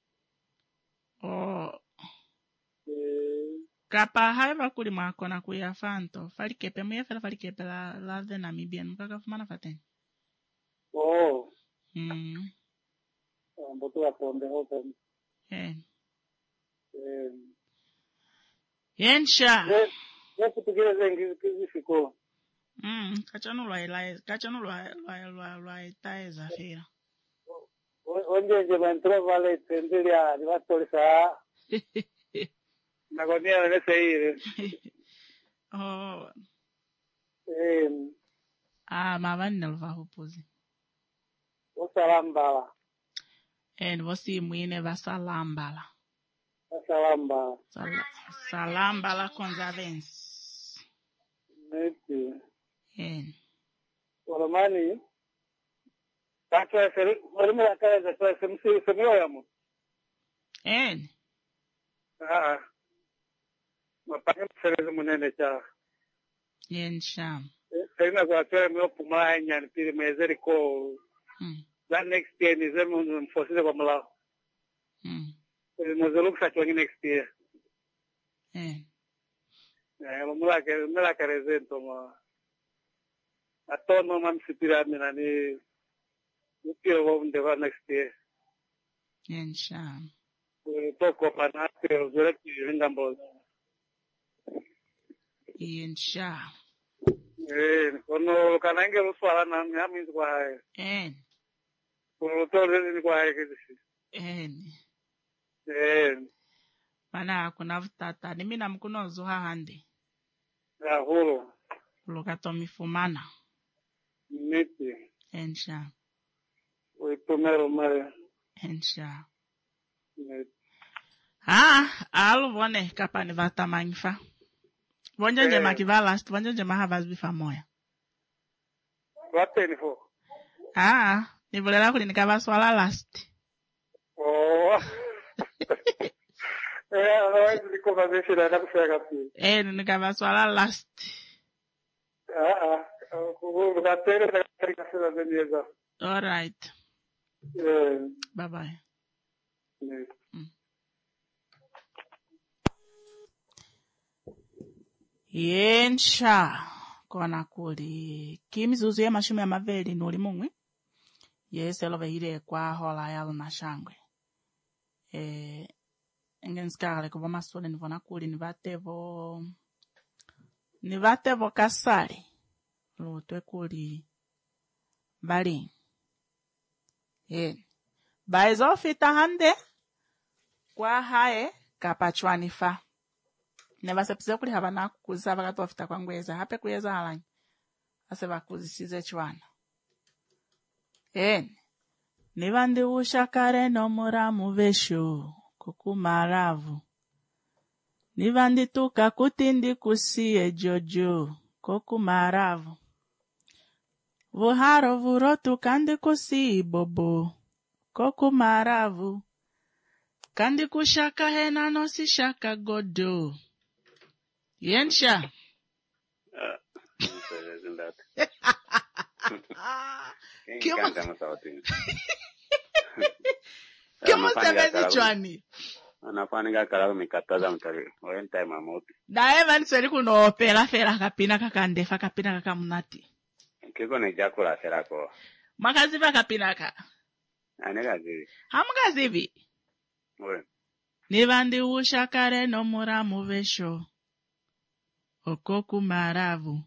Oh. Eh. Kapa haiva kuli mwakona kuya fanto. Falikepe mwefela falikepe la la the Namibian mukakafumana fateni. Oh. Mm. Mboto aponde hoto. Eh. Eh. Yensha. Eh, yesu tugeze ngizifiko. Mm, kachanu lwa ila, kachanu lwa lwa lwa lwa itaeza fira. Onje nje bantro vale tendelia ni batolisa. Nagonia ne seire. Oh. Eh. Ah, mavani nalva hopozi. Usalambala. En vosi mwine vasalambala. Usalambala. Sal salambala conservance. Neti. En. Oromani. Tacho seri, orimo la kaza kwa semsi semio yamo. En. Ah. Mapanga mserezi munene cha. Yensha. Sema kwa twa mwe puma nyani pili mwezeri ko. Mm. That next year ni zemu mfosile kwa mlao. Mm. Mozelo kusachwa next year. Eh. Eh, mula ke mula ke rezento ma. Atono mam sipira mina ni upio wo ndeva next year. Yensha. Toko panate zureki ngambo. Yensha. Eh, kono kanange uswala na ngami kwa. Eh. Kono tole ni kwa kesi. Eh. Eh. Mana kuna vutata ni mina mkuno zuha hande. Ya holo. Lukato mifumana. Miti. Ensha. We primero mare. Ensha. Miti. Ah, alu vone kapa ni vata mangifa. Vonjo nje Eh. makiva last, vonjo nje mahavas bifa moya. Wate ni fo. Ah, ni volela kuli nikava swala last. Oh. Eh, otherwise ni koma beshi na nakusha kapi. Eh, ni nikava swala last. Ah ah. Kubu katere na katika sila zenyezo. All right. Eh. Bye bye. Miti. Yensha. Kona kuli. Kimizuzu ya mashumi ya maveli nuli mungwi. Yes, elove hile kwa hola ya luna shangwe. Eh, engenskale kubo masole nivona kuli nivatevo. Nivatevo kasali. Lutwe kuli. Bali. Eh. Baizo fita hande. Kwa hae kapachwani fa. Neva sepise kuli habana kuzisa wakati wafita kwa ngweza. Hape kuyeza halanyi. Ase bakuzisize chwana. En. Nivandi ushakare no muramu vesho. Kukumaravu. Nivandi tuka kutindi kusiye jojo. Kukumaravu. Vuharo vurotu kandi kusi bobo. Kukumaravu. Kandi kushaka hena no si shaka godo. Yensha. Kimo Kimo sebezi chwani. Anafaniga kalago mikataza mtari. Oyen time amopi. Da evan sweli kuno pela fela kapina kakandefa kapina kakamunati. Kiko ni jakula serako. Makaziva kapina ka. Anega zivi. Hamukazivi. Oyen. Nivandi ushakare no muramu vesho. Okoku maravu.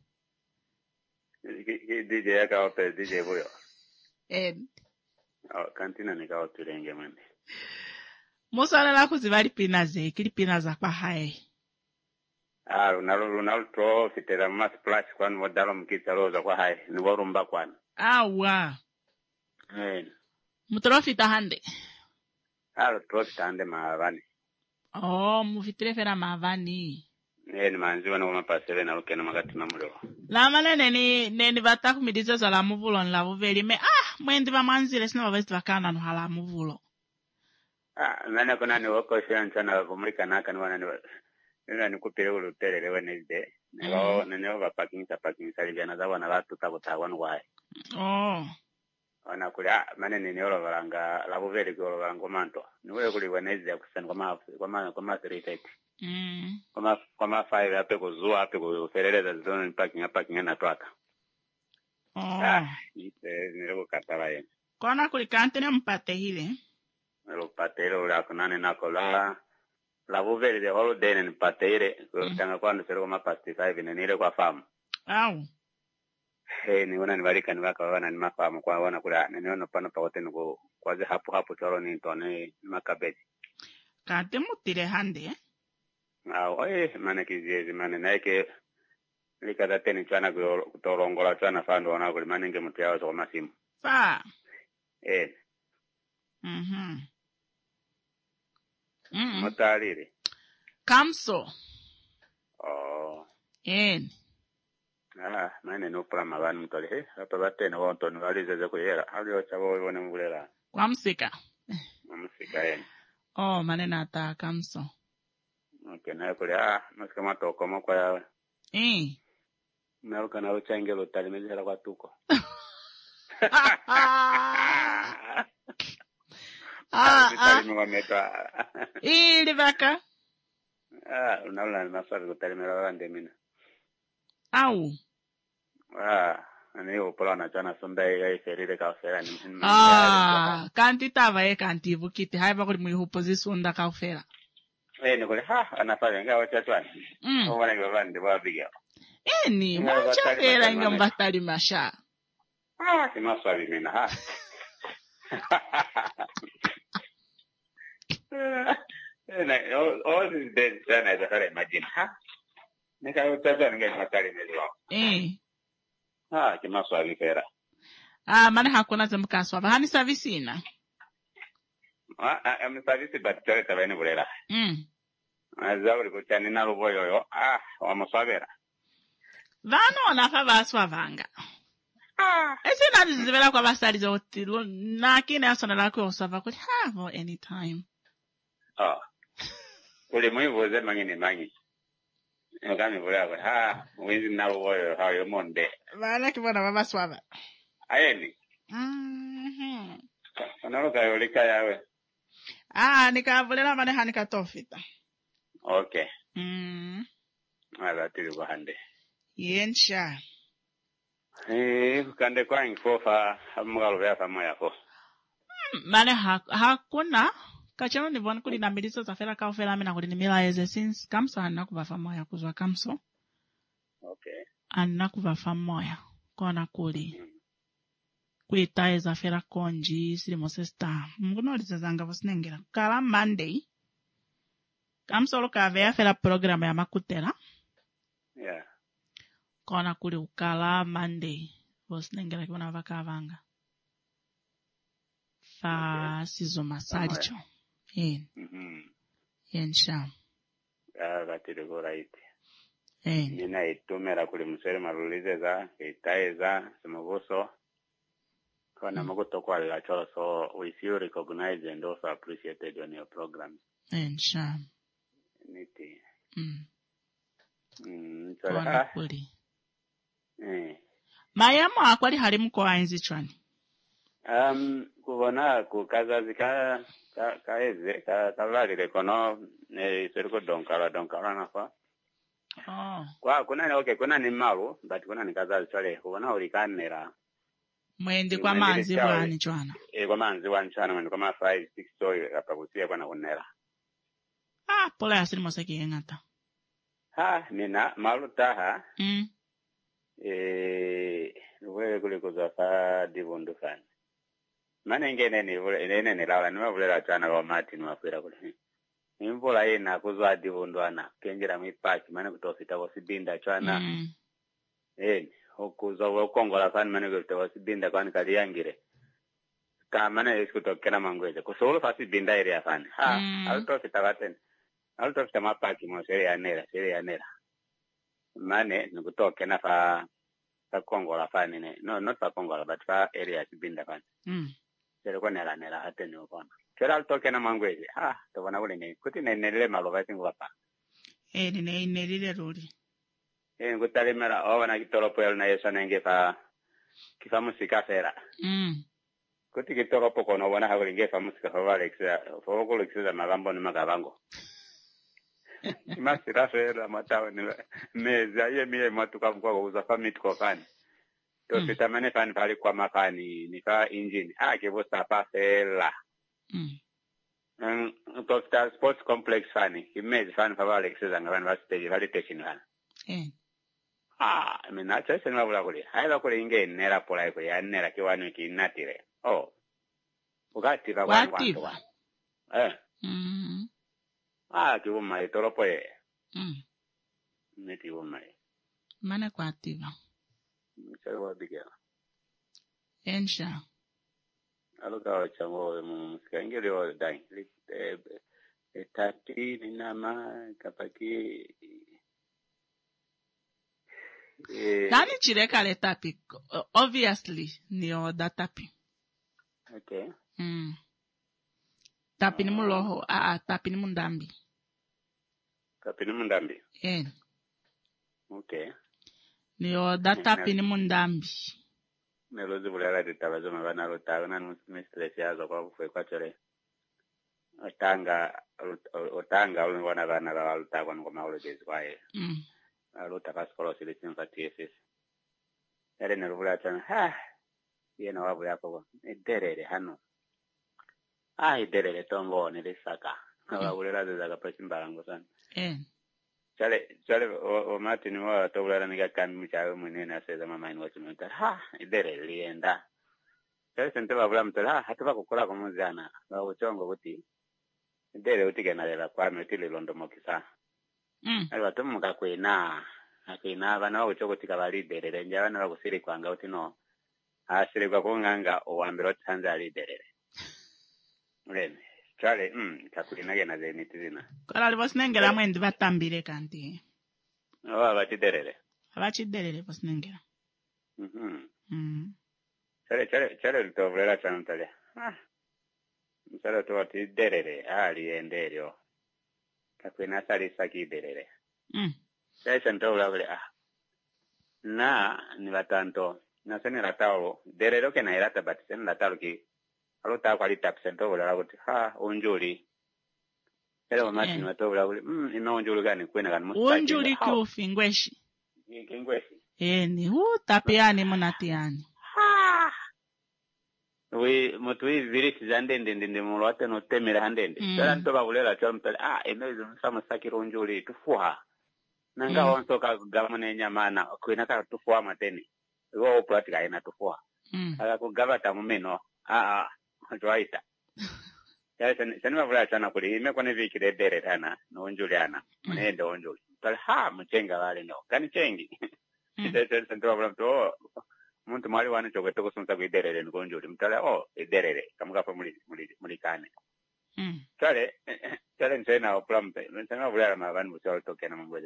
D J yaka ope D J boyo. En. Oh, kantina nika oturenge mani. Musala la kuzivali pina ze. Kili pina za kwa hae. Ah, unalo unalo tro fitera mas splash kwani modalo mkita roza kwa hai. Ni warumba kwani. Awa. En. Mutrofita hande. Ah, tro fitande maavani. Oh, mufitire fera mavani. En manziwa na umapasele na luke na magati na muleo. La manene ni neni vata kumidiza za la muvulo nla vuveli me ah mwendi va manzile sina vavesti vakana no hala muvulo. Ah, nani kuna ni wako shia nchana kumulika naka ni wana ni nina ni kupile ulu telele wenezde. Niwa nani wa parking sa parking sa libya na za wana watu tabuta wanu wae. Oh. Wana kuli ah manene ni olo walanga la vuveli kwa olo walango manto. Niwe kuli wenezde kusani kwa maa kwa maa kwa maa siritaiti. Mm. Kama kama five hape kuzua hape kufereleza zone parking parking na twaka. Oh. Ah, ite nilego katala yene. Kona kulikante ne mpate hile. Nilego patelo la kunane nako la la vuveli de holiday ni patele kutanga kwa ndo sero kama past five ni nile kwa farm. Au. Hey, ni wana nibalika niwaka wana ni mafamu kwa wana kula niniona pano pa wote niko kwaze hapo hapo toro ni tone makabeji. Kante mutile hande eh? Ah, eh maana kiziezi maana naike likada teni chana kutorongola chana fando wana kuli maana nge mutiao so masimu. Fa. Eh. Mhm. Mhm. Motaliri. Kamso. Oh. En. Ah, maana no prama bani mtole. Eh, hapa batene wonto ni walizeze kuyera. Alio chabo wone mulela. Kwa msika. Msika yeni. Oh, manena ata kamso. Okay, na kule ah, maskama toko mo kwa yawe. Eh. Na kana uchangelo talimezera kwa tuko. Ah ah. Ili baka. Ah, unaona maswali kutalimera wande mina. Au. Ah, ani opola na jana Sunday ya iferire ka fera ni. Ah, kanti tava e kanti bukiti haiba kuli mu position da ka fera. Eh, ni kule ha anafanya ngawa chatwani. Mm. Obona ngo bande babiga. Eh ni mwacha fera inga mbatali masha. Ah, si maswali mina ha. Eh, na all this day sana za kale imagine ha. Nika utata ngai matali ndio. Eh. Ah, ki maswali fera. Ah, mana hakuna zamkaswa. Bahani servicina. Ah, am service but tare tabene burera. Mm. Azaburi kuchani na ruboyo yo. Ah, wa maswabera. Vano na fa baswa vanga. Ah, ese na dizivela kwa basali zote na kine asona la ko sava ko have anytime. ah. Ule mwivoze mangine mangi. Ngami burera ko ha, wizi na ruboyo ha yo monde. Vana kibona baba swava. Ayeni. Mhm. Onaruka yolika yawe. Ah, nikavulela mane hanika tofita. Okay. Mm. Ala tiri bahande. Yensha. Eh, kande kwa infofa amugalo ya fama yako. Mane hakuna kachano ni vona kuli na milizo za fela ka fela mina kuli ni mila eze since kamso anakuva famoya kuzwa kamso. Okay. Anakuva famoya kona kuli. Mm. Kuita eza fela konji sili mosesta. Mguno lizazanga vosinengera. Kala Monday. Kamsolo kavea fela programa ya makutela. Yeah. Kona kuli ukala Monday. Vosinengera kibona vakavanga. Fa okay. Sizo masalicho. Eh. Mhm. Yensha. Ah, batire go right. Eh. Nina itumera kuli musere marulize za itaeza semogoso. Kona magoto kwa la cholo, so we feel recognized and also appreciated on your program. Yensha. Niti. Mm. Mm, kona kuli. Eh. Mayamo akwali hali mko ainzi chwani. Um, kubona kukaza zika ka kaeze ka kavalire kono ne seriko donkala donkala nafa. Oh. Kwa kuna ni okay kuna ni maru but kuna ni kaza chale kubona ulikanera. Mwendi kwa manzi wani chwana. Eh kwa manzi wani chwana mwendi kwa five six story hapa kusia kwa na kunera. Ah, pole asili moseki yengata. Ha, nina maru taha. Mm. Eh, wewe kule kuzafa divondo fan. Mane ngene ni vule nene ni lawa niwa vule la chana kwa Martin wafira kule. Nimvola ina kuzwa divondo ana kenjira mipaki mane kutofita wasibinda chana. Mm. Eh, okuza wokongola fan mane kutofa wasibinda kwani kaliyangire. Ka mane iskutokena mangweje. Kusolo fasibinda area fan. Ha, mm. Altofita waten. Altofita mapaki mo seri anera, seri anera. Mane nikutokena fa fa kongola fan ne. No, not fa kongola but fa area sibinda fan. Mm. Sero kwa nela nela ateni ukona. Kera altokena mangweje. Ha, tobana ule ne. Kuti ne nele maloba tingu wapa. Eh, ni ne nelile ruli. Eh, ngutale mera o wana kitoropo yal na yeso nenge fa kifa musika fera. Mm. Kuti kitoropo kono wana hawali nge fa musika fa wale kisa fa wako kisa magambo ni magabango. Masira fera matawa ni meza ye miye matuka kwa uza fa mitko fani. To mm. Sitamane fani pali kwa makani ni fa engine. Ah, kevo sapa fela. Mm. Um, to sta sports complex fani. Image fani fa wale kisa nga fani wa stage wale teshin fani. Eh. Ah, I mean, that's just another way. I don't know inge nera pola iko ya nera kiwanu ki natire. Oh. Ugati ba wan wan to. Eh. Mm. Ah, kiwuma itoropo ye. Mm. Neti wuma ye. Mana kwa activa. Mchewa bigela. Ensha. Aluka wa chango musika inge leo dai. Eh, eh, tati ninama kapaki. Eh, Nani chireka le tapi? Obviously, ni o da tapi. Okay. Mm. Tapi ni muloho, ah, tapi ni mundambi. Kapini mundambi. Eh. Okay. Niyo data pini mundambi. Melozi bulala ditabazo mabana lota na mistress yazo kwa kufwe kwa chore. Otanga otanga ulingona bana la lota kwa ngoma holidays kwae. Mm. Lota kaskolo sile sinfa T S S. Yale nerubula chana ha. Yena wabu yako ederere hano. Ah ederere tongo nilisaka. Wabulela zaga presimbalango sana. Eh. Chale chale o Martin wa tobulala nika kan mchawe mwenene aseza mama ino wachimenta ha ederere lienda. Chale sente babula mtola ha hatuba kukola kwa muzana. Wa uchongo kuti. Ederere utigena lela kwa metile londo mokisa. Mm. Ali watu muka kwena. Akwena bana uchogo tika bali ederere njawa na kusiri kwanga utino. Asiri kwa kunganga oambiro tsanza liderere. Mlene. Chale, mm, kakulinage na zeni tizina. Kola libosnengera mwendi batambire kanti. Oh, abatiderere. Abachiderere bosnengera. Mhm. Mm. Chale, chale, chale lutovlela chanutale. Ah. Msala to ati derere, ali enderio. Kakwena sali saki derere. Mm. Chale chantovla vile ah. Na ni batanto. Na sene ratao derero ke na irata but sene ratao ki alota kwa lita percento wala laguti ha onjuli ele mama ni wato wala mm ina onjuli gani kwena kan musta onjuli ku fingweshi ingweshi eh ni hu tapiani monatiani ha we motui virisi zande ndende ndende mulwate no temera handende sala nto babulela cho mpela ah emezo msama sakiro onjuli tufuha nanga onso ka gamone nyamana kwena ka tufuha mateni wo pratika ina tufua mm ala ko gavata mumeno a a joaita ya sen sen mabula sana kuli ime kone vikire dere tana no onjuliana mune ndo onjuli tal ha mchenga wale no kani chengi ite sen sen problem to muntu mali wana chokwe to kusunta ku dere no onjuli mtala oh dere kamuka pa muli muli muli kane mm tale tale sena problem sen mabula ma van mucho to kena mangwe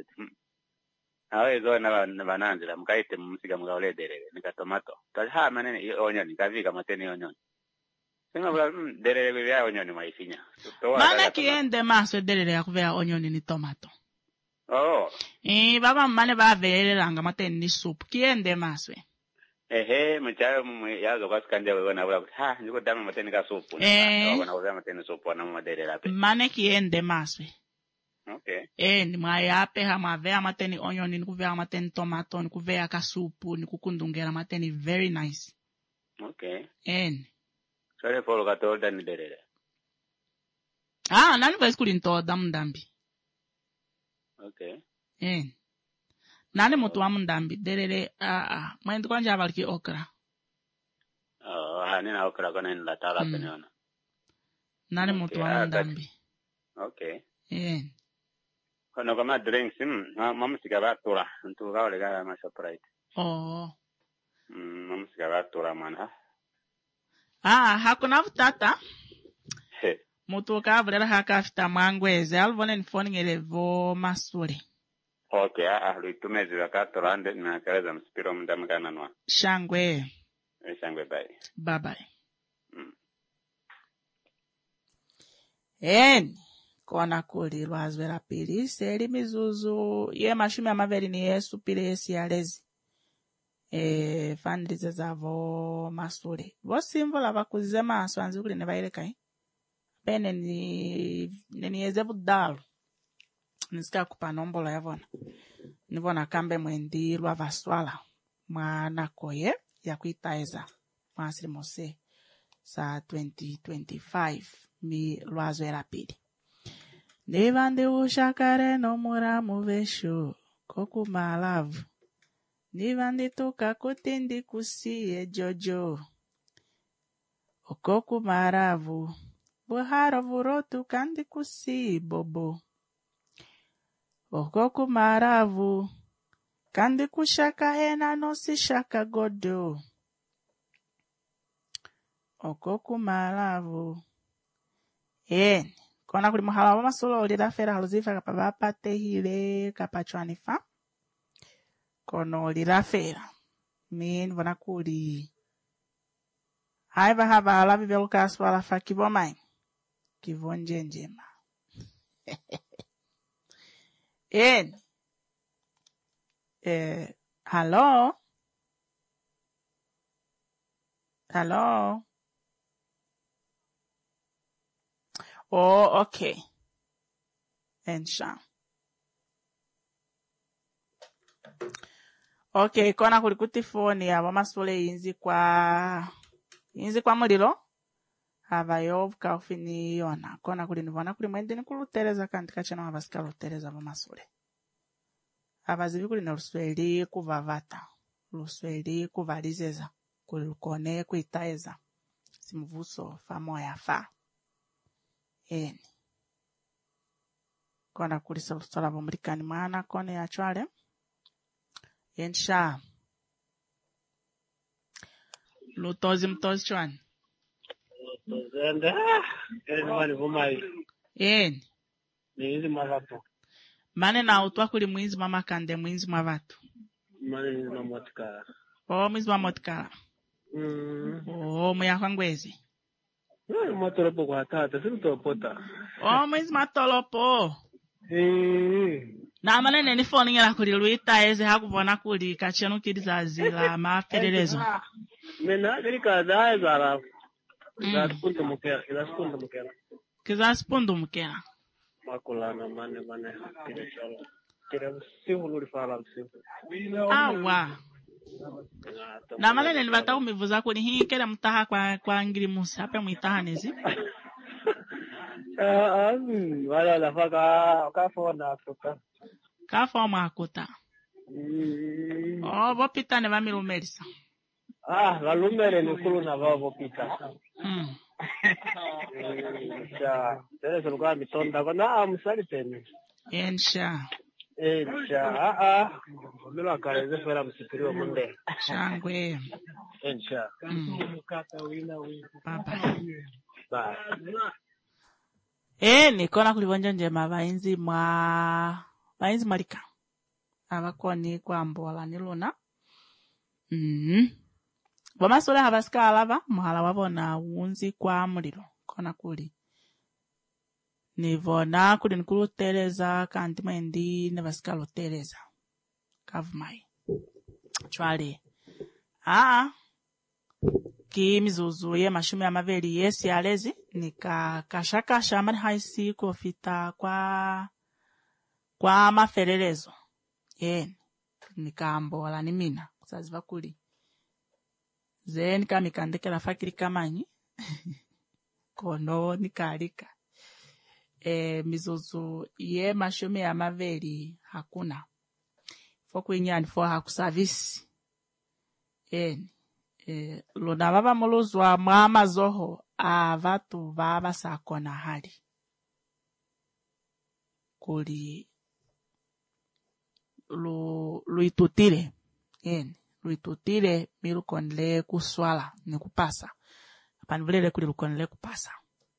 awe zo na bananzira mkaite mumsiga mgaole derere nika tomato tal ha manene onyoni kavika mateni onyoni sema bla derere bya onyoni maifinya mana kiende maso derere yakuvea onyoni ni tomato oh eh baba mane bavelelanga mateni ni soup kiende maso ehe mchayo yazo kwasikanja wewe na bla ha ndiko dama mateni ka soup eh wana uza mateni soup na maderere ape mane kiende maso okay eh ni mwayape ha mavea mateni onion ni kuvea mateni tomato ni kuvea ka supu ni kukundungera mateni very nice okay en sore folo ka toda ni derere ah nani vai skuli ntoda mndambi okay en nani mutu wa mndambi derere ah ah mwendi kwanja abaliki okra oh hani na okra kona ni latala mm. Peniona nani okay. Mutu wa mndambi okay en kono kama drinks mm mama sigabatura ntu gaole ga ma surprise oh mm mama sigabatura mana ah hakuna vutata mutu ka vulera haka afita mangweze alvone nifoni ngelevo masule okay ah luitumezi wakatura ande na kaleza mspiro mndamgana nwa shangwe shangwe bye bye bye mm. en kona kuli lwazwera pili seli mizuzu ye mashumi amaveri ni yesu pili yesi yalezi e fandilize zavo masule vosimvula vakuzize maso anzi kuli nevaelekai pene ni nenieze vudalu nisika kupa nombolo yavona nivona kambe mwendi lwa vaswala mwana koye ya kuitaiza mwasili mose sa twenty twenty-five mi lwazwera pili Nivandi ushakare no muramu vesho koku malavu Nivandi toka kutindi kusiye jojo Okoku maravu Buharo vurotu kandi kusi bobo Okoku maravu kandi kushaka hena no si shaka godo Okoku maravu En Kona kuli muhala wa masolo olira fera haluzifa kapaba pate hile kapachwanifa. Kono olira fera. Min vana kuli. Haiva hava alavi velu kaswala fa kivo mai. Kivo njenjema. eni eh hello hello oh okay ensha okay kona kuli kuti foni abo masole inzi kwa inzi kwa mulilo ava yovuka ufini yona kona kuli nivona kuli mwendeni kulutereza kandi kachena avasika lutereza abo masole avazivi kuli nelusweli kuvavata lusweli kuvalizeza kuli lukone kuitaeza simuvuso famoya fa eni kona kuli salusola bomulikani mwana kone yachwale ensha lutozi mtozi chwani Zende, eni wani vumai. eni Niizi mavato. mane na utwa kuli mwinzi mama kande mwinzi mavatu Mani nizi mamotika. o mwinzi mamotika Mm. o muya kwangwezi Nani matoropo kwa tata, sinu topota. o mwinzi matolopo Eh. na mane neni foni ngela kuli luita eze hakuvona kuli kachenu kidizazila maferelezo Mena, kiri kadhaa zara. Za spundu mukera, za spundu mukera. kiza spundu mukera Makulana mane mane kire chala. Kire sihu luri fala sihu. awa na mane neni bata umivuza kuli hii kele mtaha kwa kwa ngiri musi hape muitaha nezi Ah, um, wala la faka ka fona kuta. kafa makuta Mm. o bopita ne bamilu melisa Ah, la lumere ni kulu na vavo pita. mm Ja, tere seluka mitonda kona amusali teni. ensha Eh, ja, ah ah. Milo akareze fera msipiriwa munde. shangwe Eh, ja. mm baba Bye. eni kona kulivonja njema vainzi mwa vainzi malika avakoni kwambola ni luna mm vamasole havasika alava muhala wavona unzi kwa mulilo kona kuli nivona kuli nikuluteleza kandi mwendi nevasika luteleza kavumai chwali aa ki mizuzu ye mashumi ya maveli yesi alezi nika kashakasha mani haisi kufita kwa kwa maferelezo yeni nikambola ni mina kusaziva kuli zeni kamikandekela fakiri kamanyi kono nikalika e mizuzu ye mashumi ya maveli hakuna fokuinyani fo hakusavisi eni e lona baba muluzwa mwa mazoho avatu baba sakona hali kuli lu luitutile eni luitutile milukonle kuswala ni kupasa panvulele kuli lukonle kupasa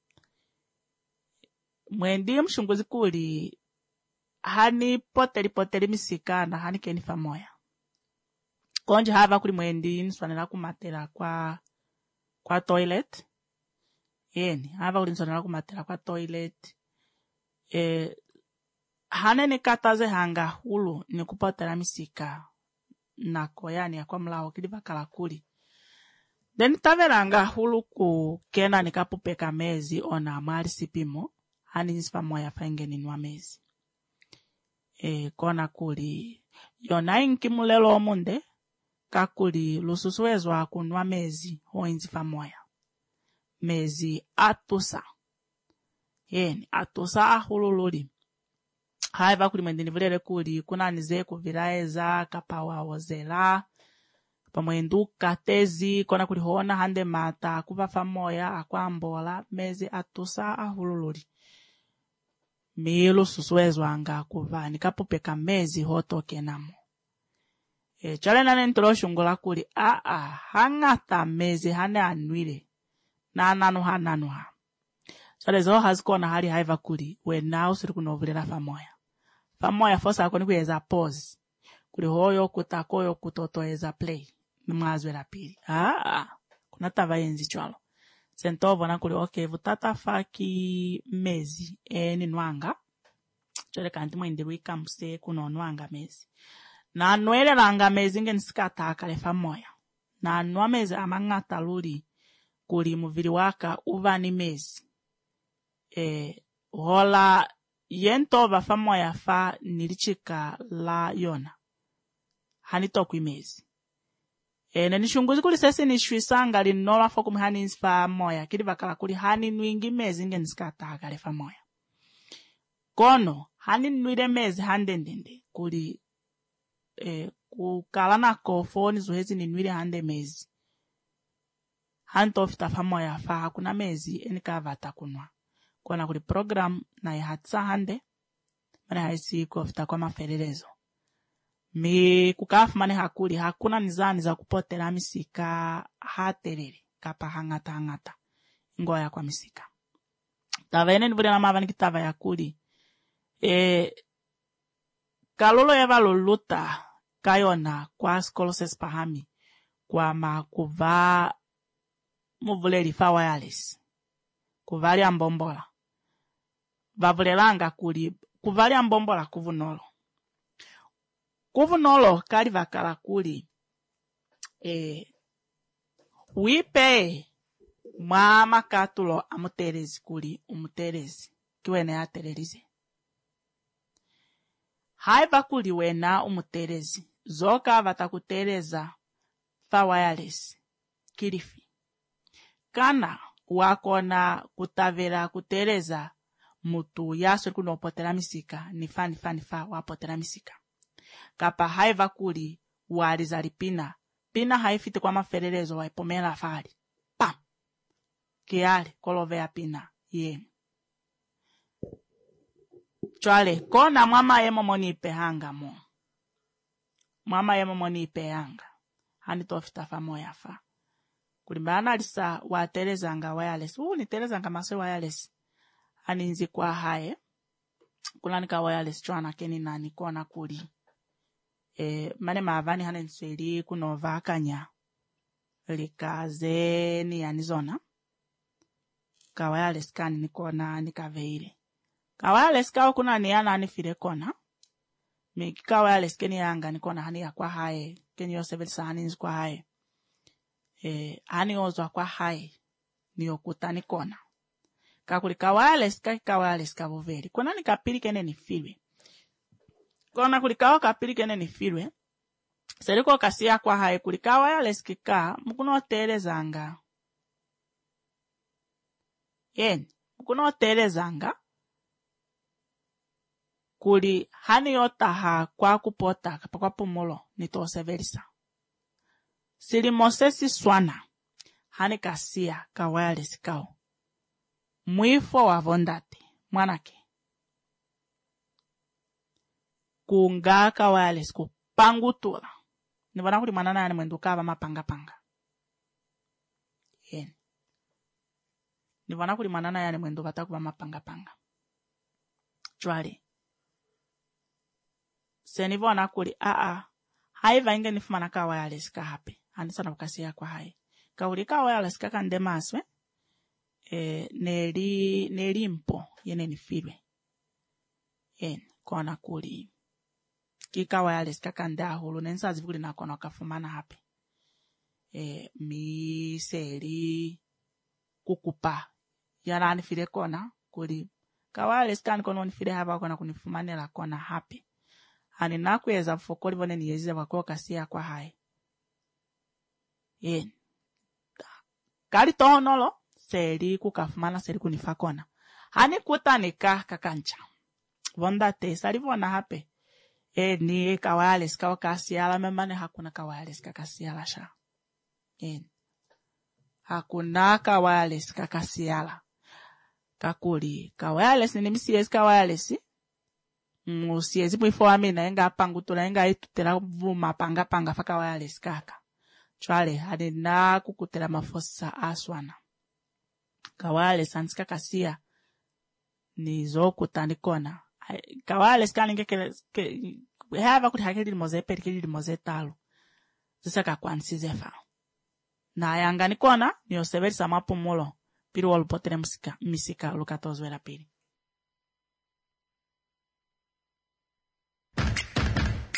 mwendi mshunguzi kuli hani poteli poteli misikana hani kenifa moya konje hava kuli mwendi nswanela kumatela kwa kwa toilet yeni hava kuli nswanela kumatela kwa toilet eh hane nikataze hanga hulu nikupotela misika nako yani akwa mlao kili bakala kuli then taveranga hulu ku kena nikapupeka mezi ona mali sipimo hani nspa moya fengeni nwa mezi e kona kuli yona inkimulelo omunde kakuli lususuezwa kunwa mezi hoinzi famoya mezi atusa yeni atusa ahulululi haiva kuli mwendini vilele kuli kunanize kuviraeza kapawa ozela pamwendu katezi kona kuli hona hande mata kuva famoya akwambola mezi atusa ahulululi milu susuezwanga kuva nikapupeka mezi hotoke namo e chale nane ntolo shungula kuli a a hangata mezi hane anwile na nanu hananu ha chale zo hazikona hali haiva kuli we now siri kunovulela famoya famoya fosa akoni kuyeza pause kuli hoyo kutakoyo kutotoeza play nimwazwela pili a a kuna tava yenzi chwalo sentovo na kuli okay vutata faki mezi eni nwanga chole kanti mwende wikamse kuno angamezi na nwele la angamezi nge nisikata akalefa moya na nwa mezi amangata luli kuli muvili waka uvani mezi e hola yento vafa moya fa nilichika la yona hanito kuimezi e na nishunguzi kuli sese nishwisanga linola foku mhani nsfa moya kili vakala kuli hani nwingi mezi nge nisikata akalefa moya kono hani nwile mezi handendende kuli eh kukala na kofoni zohezi ni nwile hande mezi hanto fita famoya fa hakuna mezi enika vata kunwa kona kuli program na ihatsa hande mane haisi kofita kwa maferelezo mi kukafu mane hakuli hakuna nizani za kupotela misika haterere kapa hangata hangata ngoya kwa misika tavene nivule na mava nikitava yakuli e kalolo eva loluta kayona kwa skoloses pahami kwa makuva muvuleri fa wireless kuvali ambombola vavulelanga kuli kuvali ambombola kuvunolo kuvunolo kali vakala kuli e wipe mwa makatulo amuterezi kuli umuterezi kiwene atererize haiva kuli wena umuterezi zoka vatakutereza fa wireless kilifi kana wakona kutavela kutereza mutu yaso kuno potela misika ni fani fani fa wapotela misika kapa haiva kuli waliza lipina pina haifiti kwa maferelezo waipomela fali pam kiale kolovea pina ye chwale kona mama yemo moni pehanga mo mama yemo moni pehanga hani tofita fa moya fa kulimbana alisa wa terezanga wireless uu ni terezanga maswe wireless aninzi kwa hae kulanika wireless chwana keni nani kona kuli e mane maavani hane nsweli kunova kanya likaze ni yanizona ka wireless kani nikona nikaveile ka wireless kao kuna ni yana anifire kona miki ka wireless keni yanga nikona hani ya kwa hae keni yosebelisa haninzi kwa hae e hani ozwa kwa hae ni okutani kona kakuli ka wireless ka ka wireless ka voveri kona ni kapili kene ni filwe kona kulikawa kapili kene ni filwe seliko kasia kwa hae kulika wireless kika mukuno terezanga yen mukuno terezanga kuli hani yotaha kwa kupota kapakwa pumulo nitoseverisa sili mosesi swana hani kasia ka wireless kao mwifo wa vondate mwanake kunga ka wireless kupangutula nibona kuli mwana nani mwendo kava mapanga panga yen nibona kuli mwana nani mwendo batakuba mapanga panga chwali senivona kuli a a haiva inge nifumana ka wireless ka hape anisana bukasia kwa hai kauli ka wireless ka kande maswe e neri nerimpo yene nifilwe yen kona kuli kika wireless kakanda hulu nensazi vuli nakona kafumana hape e mi seri kukupa yana anifile kona kuli ka wireless kan kono nifile haba kona kunifumanela kona hape ani nakweza fokoli vone niyezile wako kasia kwa hai yen kali tonolo seri kukafumana seri kunifa kona hani kutanika kakancha vonda te salivona hape e ni ka wireless ka kasiala memane hakuna ka wireless ka kasiala sha en hakuna ka wireless ka kasiala kakuli ka wireless ni misiezi ka wireless musiezi mwifo amina enga pangutula enga itutela vuma panga panga fa ka wireless kaka chwale hadi na kukutela mafosa aswana ka wireless ansika kasia ni zokutani kona ka wireless kaninge ke hava kuti hakili moze perikili moze talo zisaka kwansize fa na yanga nikona ni oseverisa mapumulo piri walupotere musika misika lukatozwela piri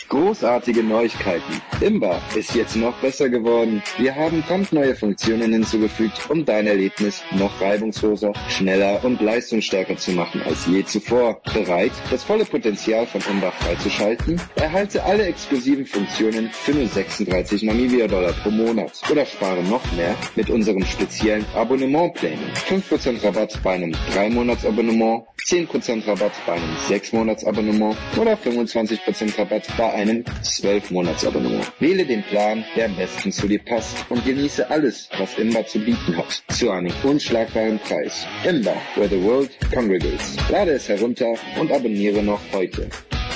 Großartige Neuigkeiten. Imba ist jetzt noch besser geworden. Wir haben brandneue Funktionen hinzugefügt, um dein Erlebnis noch reibungsloser, schneller und leistungsstärker zu machen als je zuvor. Bereit, das volle Potenzial von Imba freizuschalten? Erhalte alle exklusiven Funktionen für nur sechsunddreißig Namibia-Dollar pro Monat oder spare noch mehr mit unserem speziellen Abonnementplänen. fünf Prozent Rabatt bei einem drei Monats Abonnement, zehn Prozent Rabatt bei einem sechs Monats Abonnement oder fünfundzwanzig Prozent Rabatt bei einem zwölf Monats Abonnement. Wähle den Plan, der am besten zu dir passt und genieße alles, was Imba zu bieten hat, zu einem unschlagbaren Preis. Imba, where the world congregates. Lade es herunter und abonniere noch heute.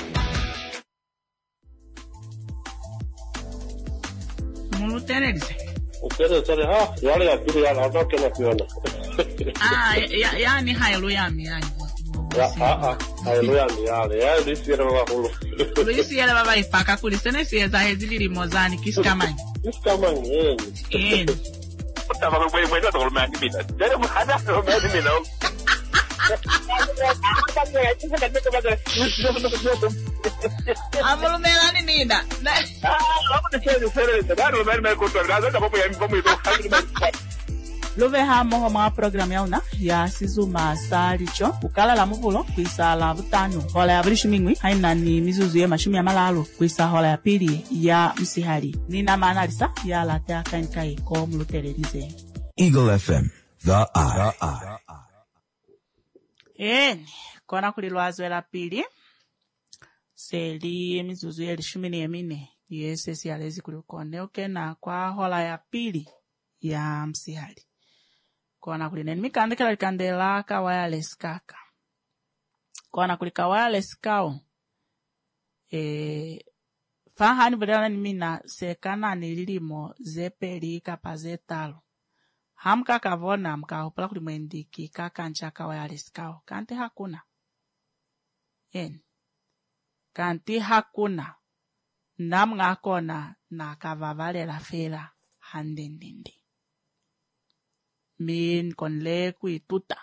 Ah, ya ya ni hailu yami yani. Ya ah ah, hailu yami yale. Ya lisiera bakulu. Lisiera baba ipaka kulisene sieza hezili mozani kiskamani. Kiskamani eh. Eh. Tava com bem muito todo mundo me dá. Era uma rada no meio de não. Amolo melani nida. Ah, vamos deixar de ser isso. Claro, mas me contornado, tá bom, vamos vamos. Love hamo homa programa yauna ya sizuma salicho ukala la muvulo kwisa la butano hola ya brishimingwi haina ni mizuzu ya mashumi ya malalo kwisa hola ya pili ya msihari nina manalisa ya la ta kankai ko mluterelize Eagle F M the eye en kona kulilwazo la pili seli mizuzu ya lishumi ni emine yese si alezi kulikone okena kwa hola ya pili ya msihari kona kulineni mikandika likandela ka wireless kaka kona kulika wireless kao e fahani vudana ni mina sekana nililimo zepeli kapazetalo hamka kavona mkahopala kulimwendiki kaka nchaka wireless kao kanti hakuna en kanti hakuna namnga kona na kavavale la fela handendindi min konle kuituta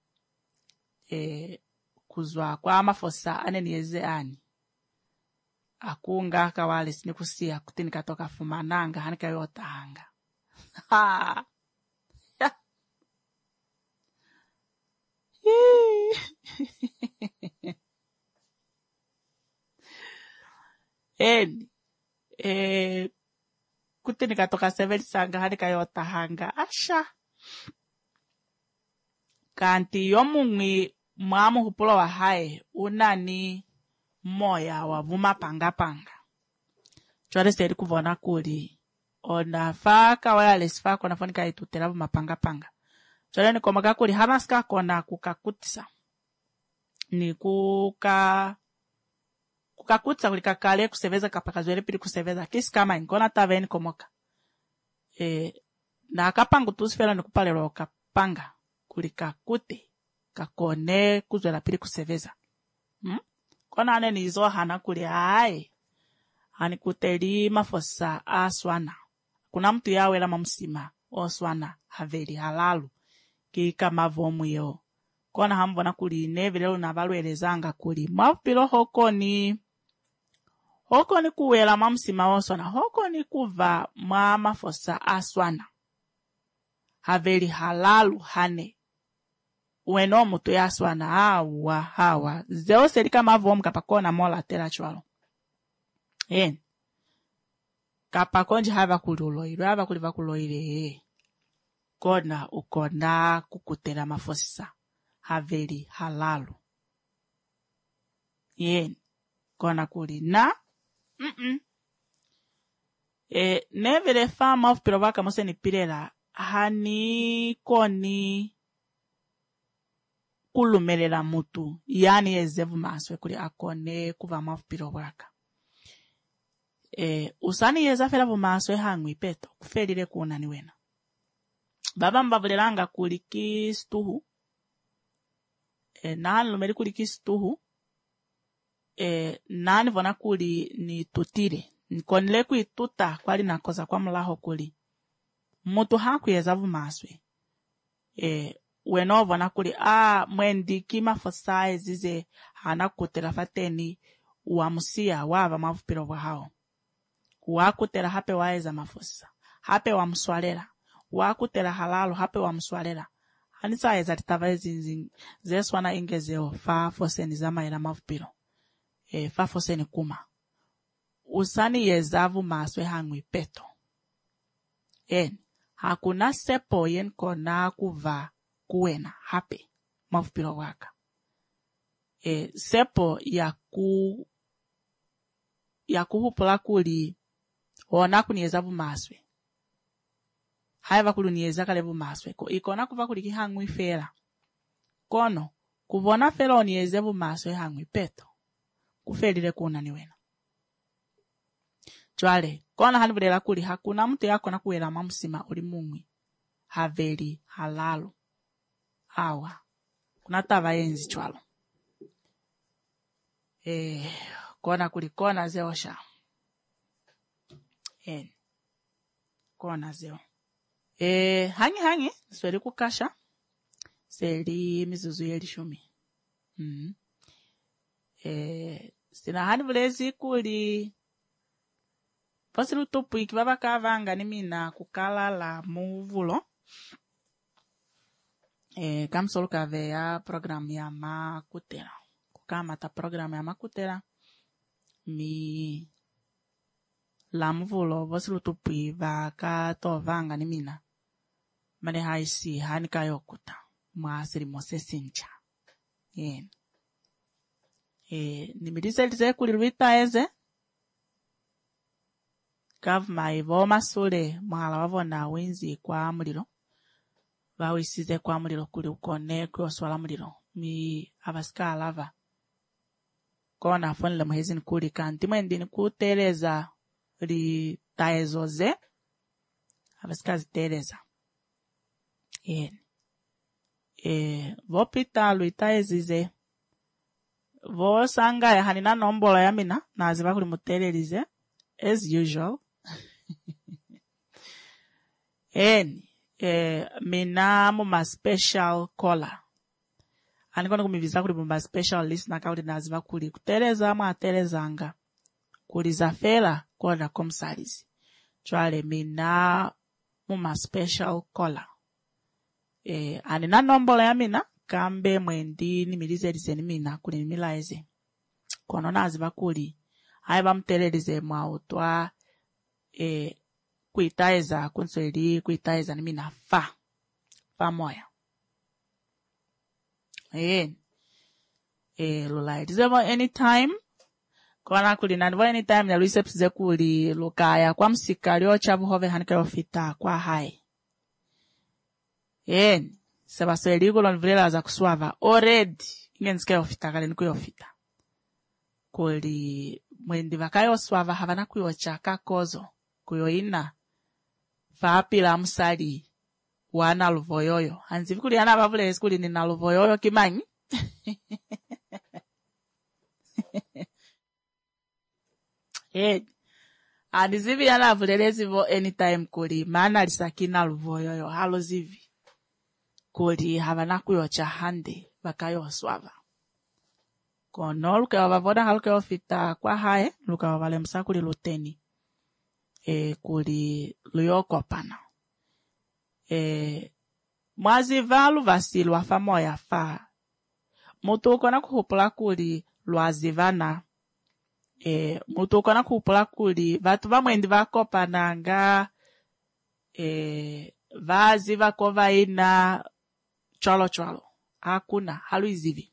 e kuzwa kwa mafosa anenieze ani akunga kawale sini kusia kutini katoka fumananga hanika yota hanga ha en e kutini katoka seven sanga hanika yota hanga asha kanti yomungi mwamu hupulo wa hae unani moya wa vuma panga panga chwale seri kuvona kuli ona faka wala lesfa kona fonika itutela vuma panga panga chwale ni komaga kuli hamaska kona kukakutisa ni kuka kukakutisa kuli kakale kuseveza kapakazwele pili kuseveza kisi kama inkona taveni komoka e na kapangu tusifela ni kupalelo kapanga kulika kute kakone kuzwela pili kuseveza hmm? Kona ane nizo hana kuli hae hani kuteli mafosa aswana kuna mtu yawe la mamsima oswana haveli halalu kika mavomu yo kona hamvona kuli nevilelo na valwelezanga kuli mwapilo hoko ni hoko ni kuwela mamsima oswana hoko ni kuva mwa mafosa aswana haveli halalu hane ueno mutu yaswana hawa hawa zeo selika mavomu kapakona mola tela chwalo en kapakonji hava kuliuloiru hava kuliva kuloire kona ukona kukutela mafosa haveli halalu en kona kulina mm -mm. e nevele fama of pirovaka mose ni pilela hani koni kulumelela mutu yani ezevu maswe kuli akone kuva mafupiro waka e usani yeza fela vumaswe hangwi peto kufelile kuna ni wena baba mbavulelanga kuli kistuhu e nani lumeli kuli kistuhu e nani vona kuli ni tutire nkonile kuituta kwali nakoza kwa mulaho kuli mutu haku yeza vumaswe e wenovo na kuli ah mwendi kima fosae zize hana kutela fateni wamusia wava mavupiro bwa hao wakutera hape waeza mafusa hape wamswalela wakutera halalo hape wamswalela hanisa eza titava zinzi zeswana ingezeo fa foseni zamaira mavupiro e fa foseni kuma usani yezavu maswe hangwi peto en hakuna sepo yen kona kuva kuwena hape mavupiro waka e sepo ya ku ya kuhupula kuli ona kuniyezavu maswe haiva kulunieza kalevu maswe ko ikona kuva kuli kihangwi fera kono kuvona fera oniyezevu maswe hangwi peto kufelile kuna niwena chwale kona hanivulela kuli hakuna mtu yako na kuwela mamusima uli mungwi haveli halalo awa kuna tava enzi chwalo eh kona kuli kona zeosha en kona zeo eh hangi hangi sweli kukasha seli mizuzu yeli shumi mhm eh sina hanivulezi kuli pasilu tupu ikibaba kavanga ni mina kukala la muvulo eh kamsolo kave ya program ya makutera kukama ta program ya makutera mi la muvulo pasilu tupu vaka to vanga ni mina mane haisi hanika yokuta mwasiri mose sincha eh eh nimidiselize kuli ruita eze kavma ivo masule mhala wavona wenzi kwa muliro vawisize kwa muliro kuli ukone kwoswala muliro mi avasika lava kona fonle muhezi kuli kanti mwendini kuteleza li taezoze avasika ziteleza eh eh vopita luitaezize vo sanga ya hanina nombola ya mina naziva kuli mutelelize as usual en eh mina muma special caller anikona kumiviza kuli muma special listener kauli naziva kuli kuteleza ama atelezanga kuli zafela kona komsalizi chwale mina muma special caller eh anina nombola ya mina kambe mwendi nimilizelize ni mina kuli nimilaeze kono naziva kuli haiba mtelelize mwautwa e kuitaeza kunseli kuitaeza ni mina fa fa moya eh eh lula dizemo anytime kona kuli nanvo anytime ya recepts kuli lukaya kwa msika lyo chavu hove hanika ofita kwa hai eh seba sweligo lonvlela za kuswava already ingenzike ofita kale niko ofita kuli mwendi vakayo swava havana kuyochaka kozo kuyoina faapila musali wana luvoyoyo hanzivi kuli ana bavule skuli ni na luvoyoyo kimanyi eh adizivi ana avulelezi vo anytime kuli mana lisakina luvoyoyo halo zivi kuli havana kuyocha hande vakayo swava kono luka wavavoda haluka ofita kwa hae luka wavale msakuli luteni e kuli luyokopana e mwazi valu vasilu wafa moya fa mutu ukona kuhupula kuli lwazivana e mutu ukona kuhupula kuli vatu vamwendi vakopana nga e vazi vakova ina cholo cholo hakuna halu izivi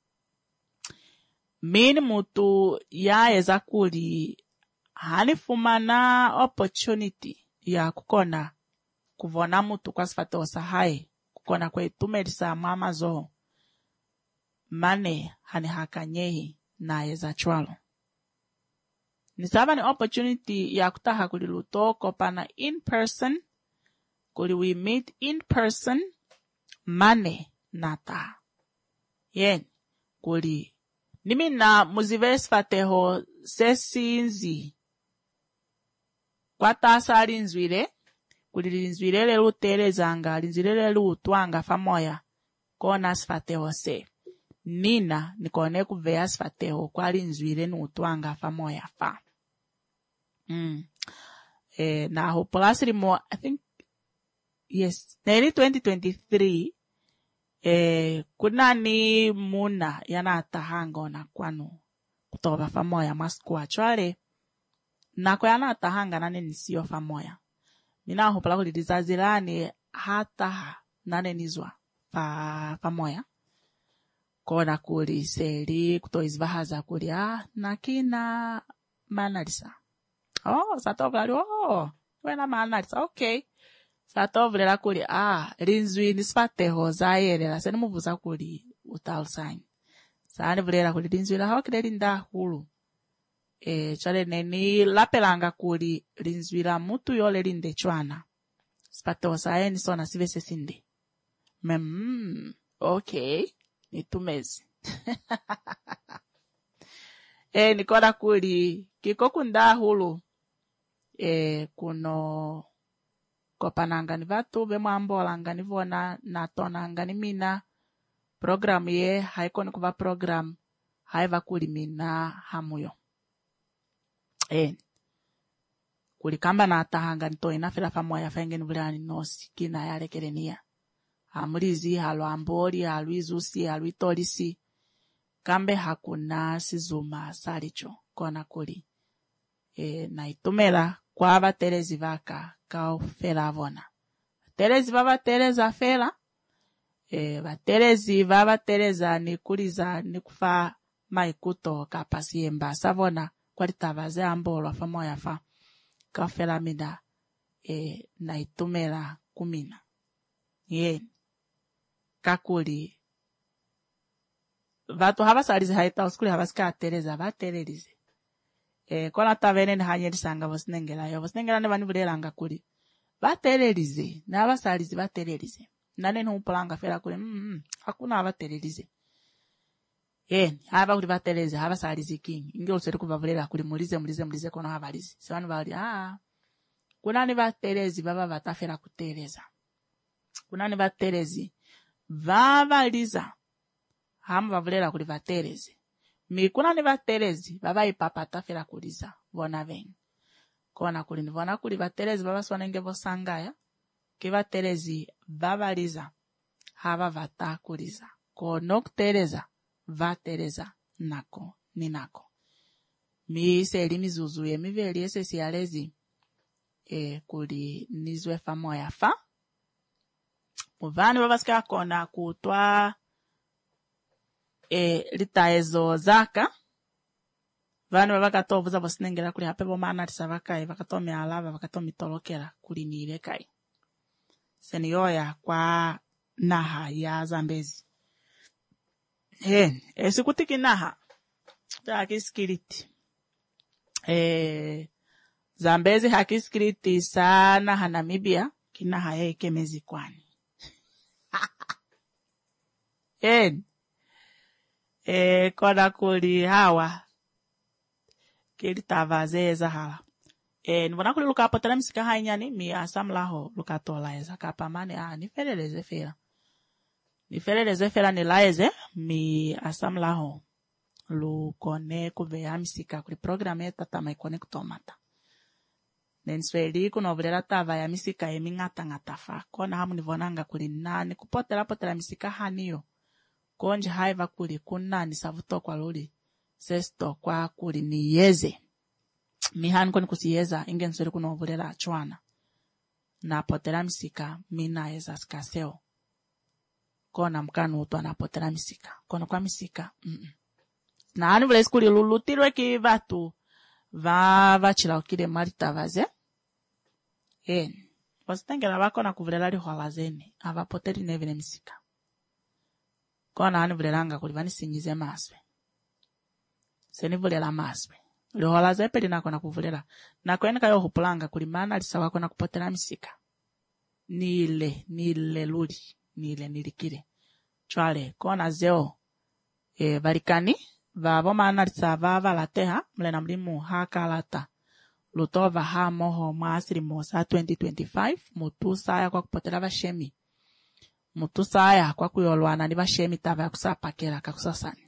mini mutu ya eza kuli hanifumana opportunity ya kukona kuvona mutu kwa sifate osahai kukona kwa itumelisa mama zo mane hani hakanyehi na eza chwalo nisaba ni opportunity ya kutaha kuli lutoko pana in person kuli we meet in person mane nata yen kuli nimi na muzivesi fateho sesinzi kwa tasa linzwile kuli linzwile lelu telezanga linzwile lelu utwanga famoya kona sifateho se nina nikone kuvea sifateho kwali nzwile nutwanga fa moya fa. Mm. Eh, na ho plasri mo, I think, yes, neli twenty twenty-three, eh, kuna ni muna yana atahango na kwanu kutoba fa moya maskua chwale, na kwa yana atahanga nane nisio fa moya. Mina ho pala kulidizazilani hata nane nizwa fa, fa moya. Kona kuli seri kutoizvahaza kuli ah nakina manalisa. Oh, satovla oh, wena manalisa. Okay. Satovla kuli ah rinzwi nispateho zayelela seni muvuza kuli utalsang. Sani vlela kuli rinzwi la hokile linda hulu. Eh chale neni lapelanga kuli rinzwi la mutu yole linde chwana. Spateho sayeni sona sivese sindi. Mem okay. Nitumezi. E nikola kuli kiko kunda hulu e kuno kopananga ni vatu bemwambola ngani vona na tona ngani mina program ye haiko ni kuva program haiva kuli mina hamuyo. E kuli kamba na atahanga nito inafila famoya fengeni vulani nosi kina yale kerenia. Hamulizi, halu ambori, halu izusi, halu itolisi. Kambe hakuna sizuma salicho kona kuli. E, na itumela kwa ava terezi vaka kao fela avona. Terezi vava tereza fela. E, va terezi vava tereza ni kuliza ni kufa maikuto kapasi emba. Savona kwa litavaze ambolo fa moya fa. Kao fela mida. E, na itumela kumina. Yeni. Kakuli vatu havasalize haita uskuli havaska tereza vatererize eh kona tavene ni hanyelisanga vosinengela yo vosinengela ne vanivulelanga kuli vatererize na havasalize vatererize nane nupulanga fela kuli mm hakuna havatererize eh hava kuli vatererize havasalize king inge useri kuvavulela kuli mulize mulize mulize kona havalize sivanu vali ah kuna ni vaterezi baba vatafela kutereza kuna ni vaterezi vavaliza hamu vavulela kuli vaterezi mikuna ni vaterezi vava ipapata fela kuliza vona vengi kona kuli ni vona kuli vaterezi vava swanenge vosangaya ki vaterezi vavaliza hava vata kuliza kono kutereza vatereza nako ni nako mi seli mizuzu ye miveli ese siyalezi e kuli nizwe fa moya fa Muvani vavasika kona kutwa e litaezo zaka. Vani vavakatovuza vosinengela kuli hape vomana tisawakai vakatomi alava vakatomi tolokela kuli nile kai. Seniyoya kwa naha ya Zambezi. He, e sikutiki naha. Hakiskiriti. E Zambezi hakiskiriti sana ha Namibia kinaha ye kemezi kwani. En eh kona kuli hawa kili tavaze za hala eh nivona kuli lukapo tala misika hainyani mi asamlaho lukatola eza kapamane ah ni feleleze fela ni feleleze fela ni laeze mi asamlaho lukone kuvea misika kuli programe tata maikone kutomata nensweli kunovulela tava ya misika emi ngata ngata fa kona hamu nivonanga kuli nani kupotela potela misika haniyo konje haiva kuli kunani savuto kwa luli sesto kwa kuli ni yeze mihani koni kusiyeza inge nsweli kunovulela chwana na potela misika mina eza skaseo kona mkanu utu anapotela misika kona kwa misika mm -mm. na hani vile skuli lulutirwe ki vatu va vachila ukide marita vaze en wasitengela vako na kuvulela lihola zeni avapoteli nevile misika kona hani vulelanga kuli vani sinyize maswe seni vulela maswe lihola zepe linako na kuvulela na kweni kayo hupulanga kuli mana lisa wako na kupotela misika nile nile luli nile nilikile chwale kona zeo e valikani vavo mana lisa vava lateha mlena mlimu haka lata lutova ha moho maasiri mosa twenty twenty-five mutu saya kwa kupotela vashemi mutusaya kwa kuyolwana ni bashemi taba ya kusapakela kakusasani.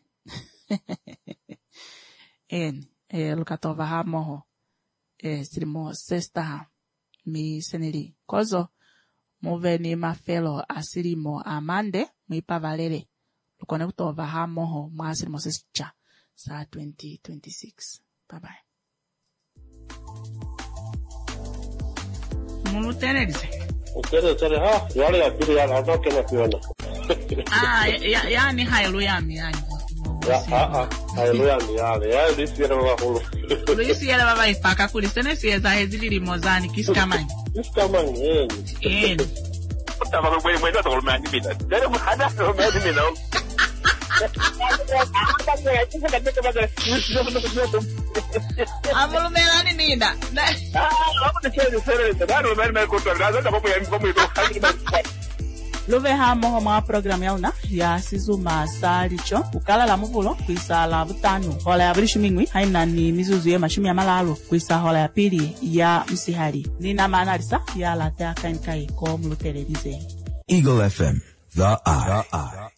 En, eh, lukatova ha moho, eh, silimo sesta ha, mi senili. Kozo, muve ni mafelo asilimo amande, muipa valere. Lukone kutova ha moho, mwa silimo sesta sa twenty twenty-six. Bye bye. Mulu tenedise. Utere tere ha, yale ya pili ya adoke na kiona. Ah, ya ya ni haleluya mi yani. Ya ah ah, haleluya mi yale. Ya lisi ya baba hulu. Lisi ya baba ipaka kulisene sieza hezili limozani kiskamani. Kiskamani eh. Eh. Tava no meio da dor, mas me dá. Deu uma rada no meio de mim não. Amulu melani nida. Ah, vamos deixar de ser isso. Não, mas me conta, nada, tá bom, vamos ir. Luve ha moho ma program yauna ya sizuma salicho ukala la muvulo kwisa la butano hola ya brishu mingwi haina ni mizuzu ya mashumi ya malalo kwisa hola ya pili ya msihari nina manarisa ya la ta kankai ko mulutelerize Eagle F M, the eye. The eye.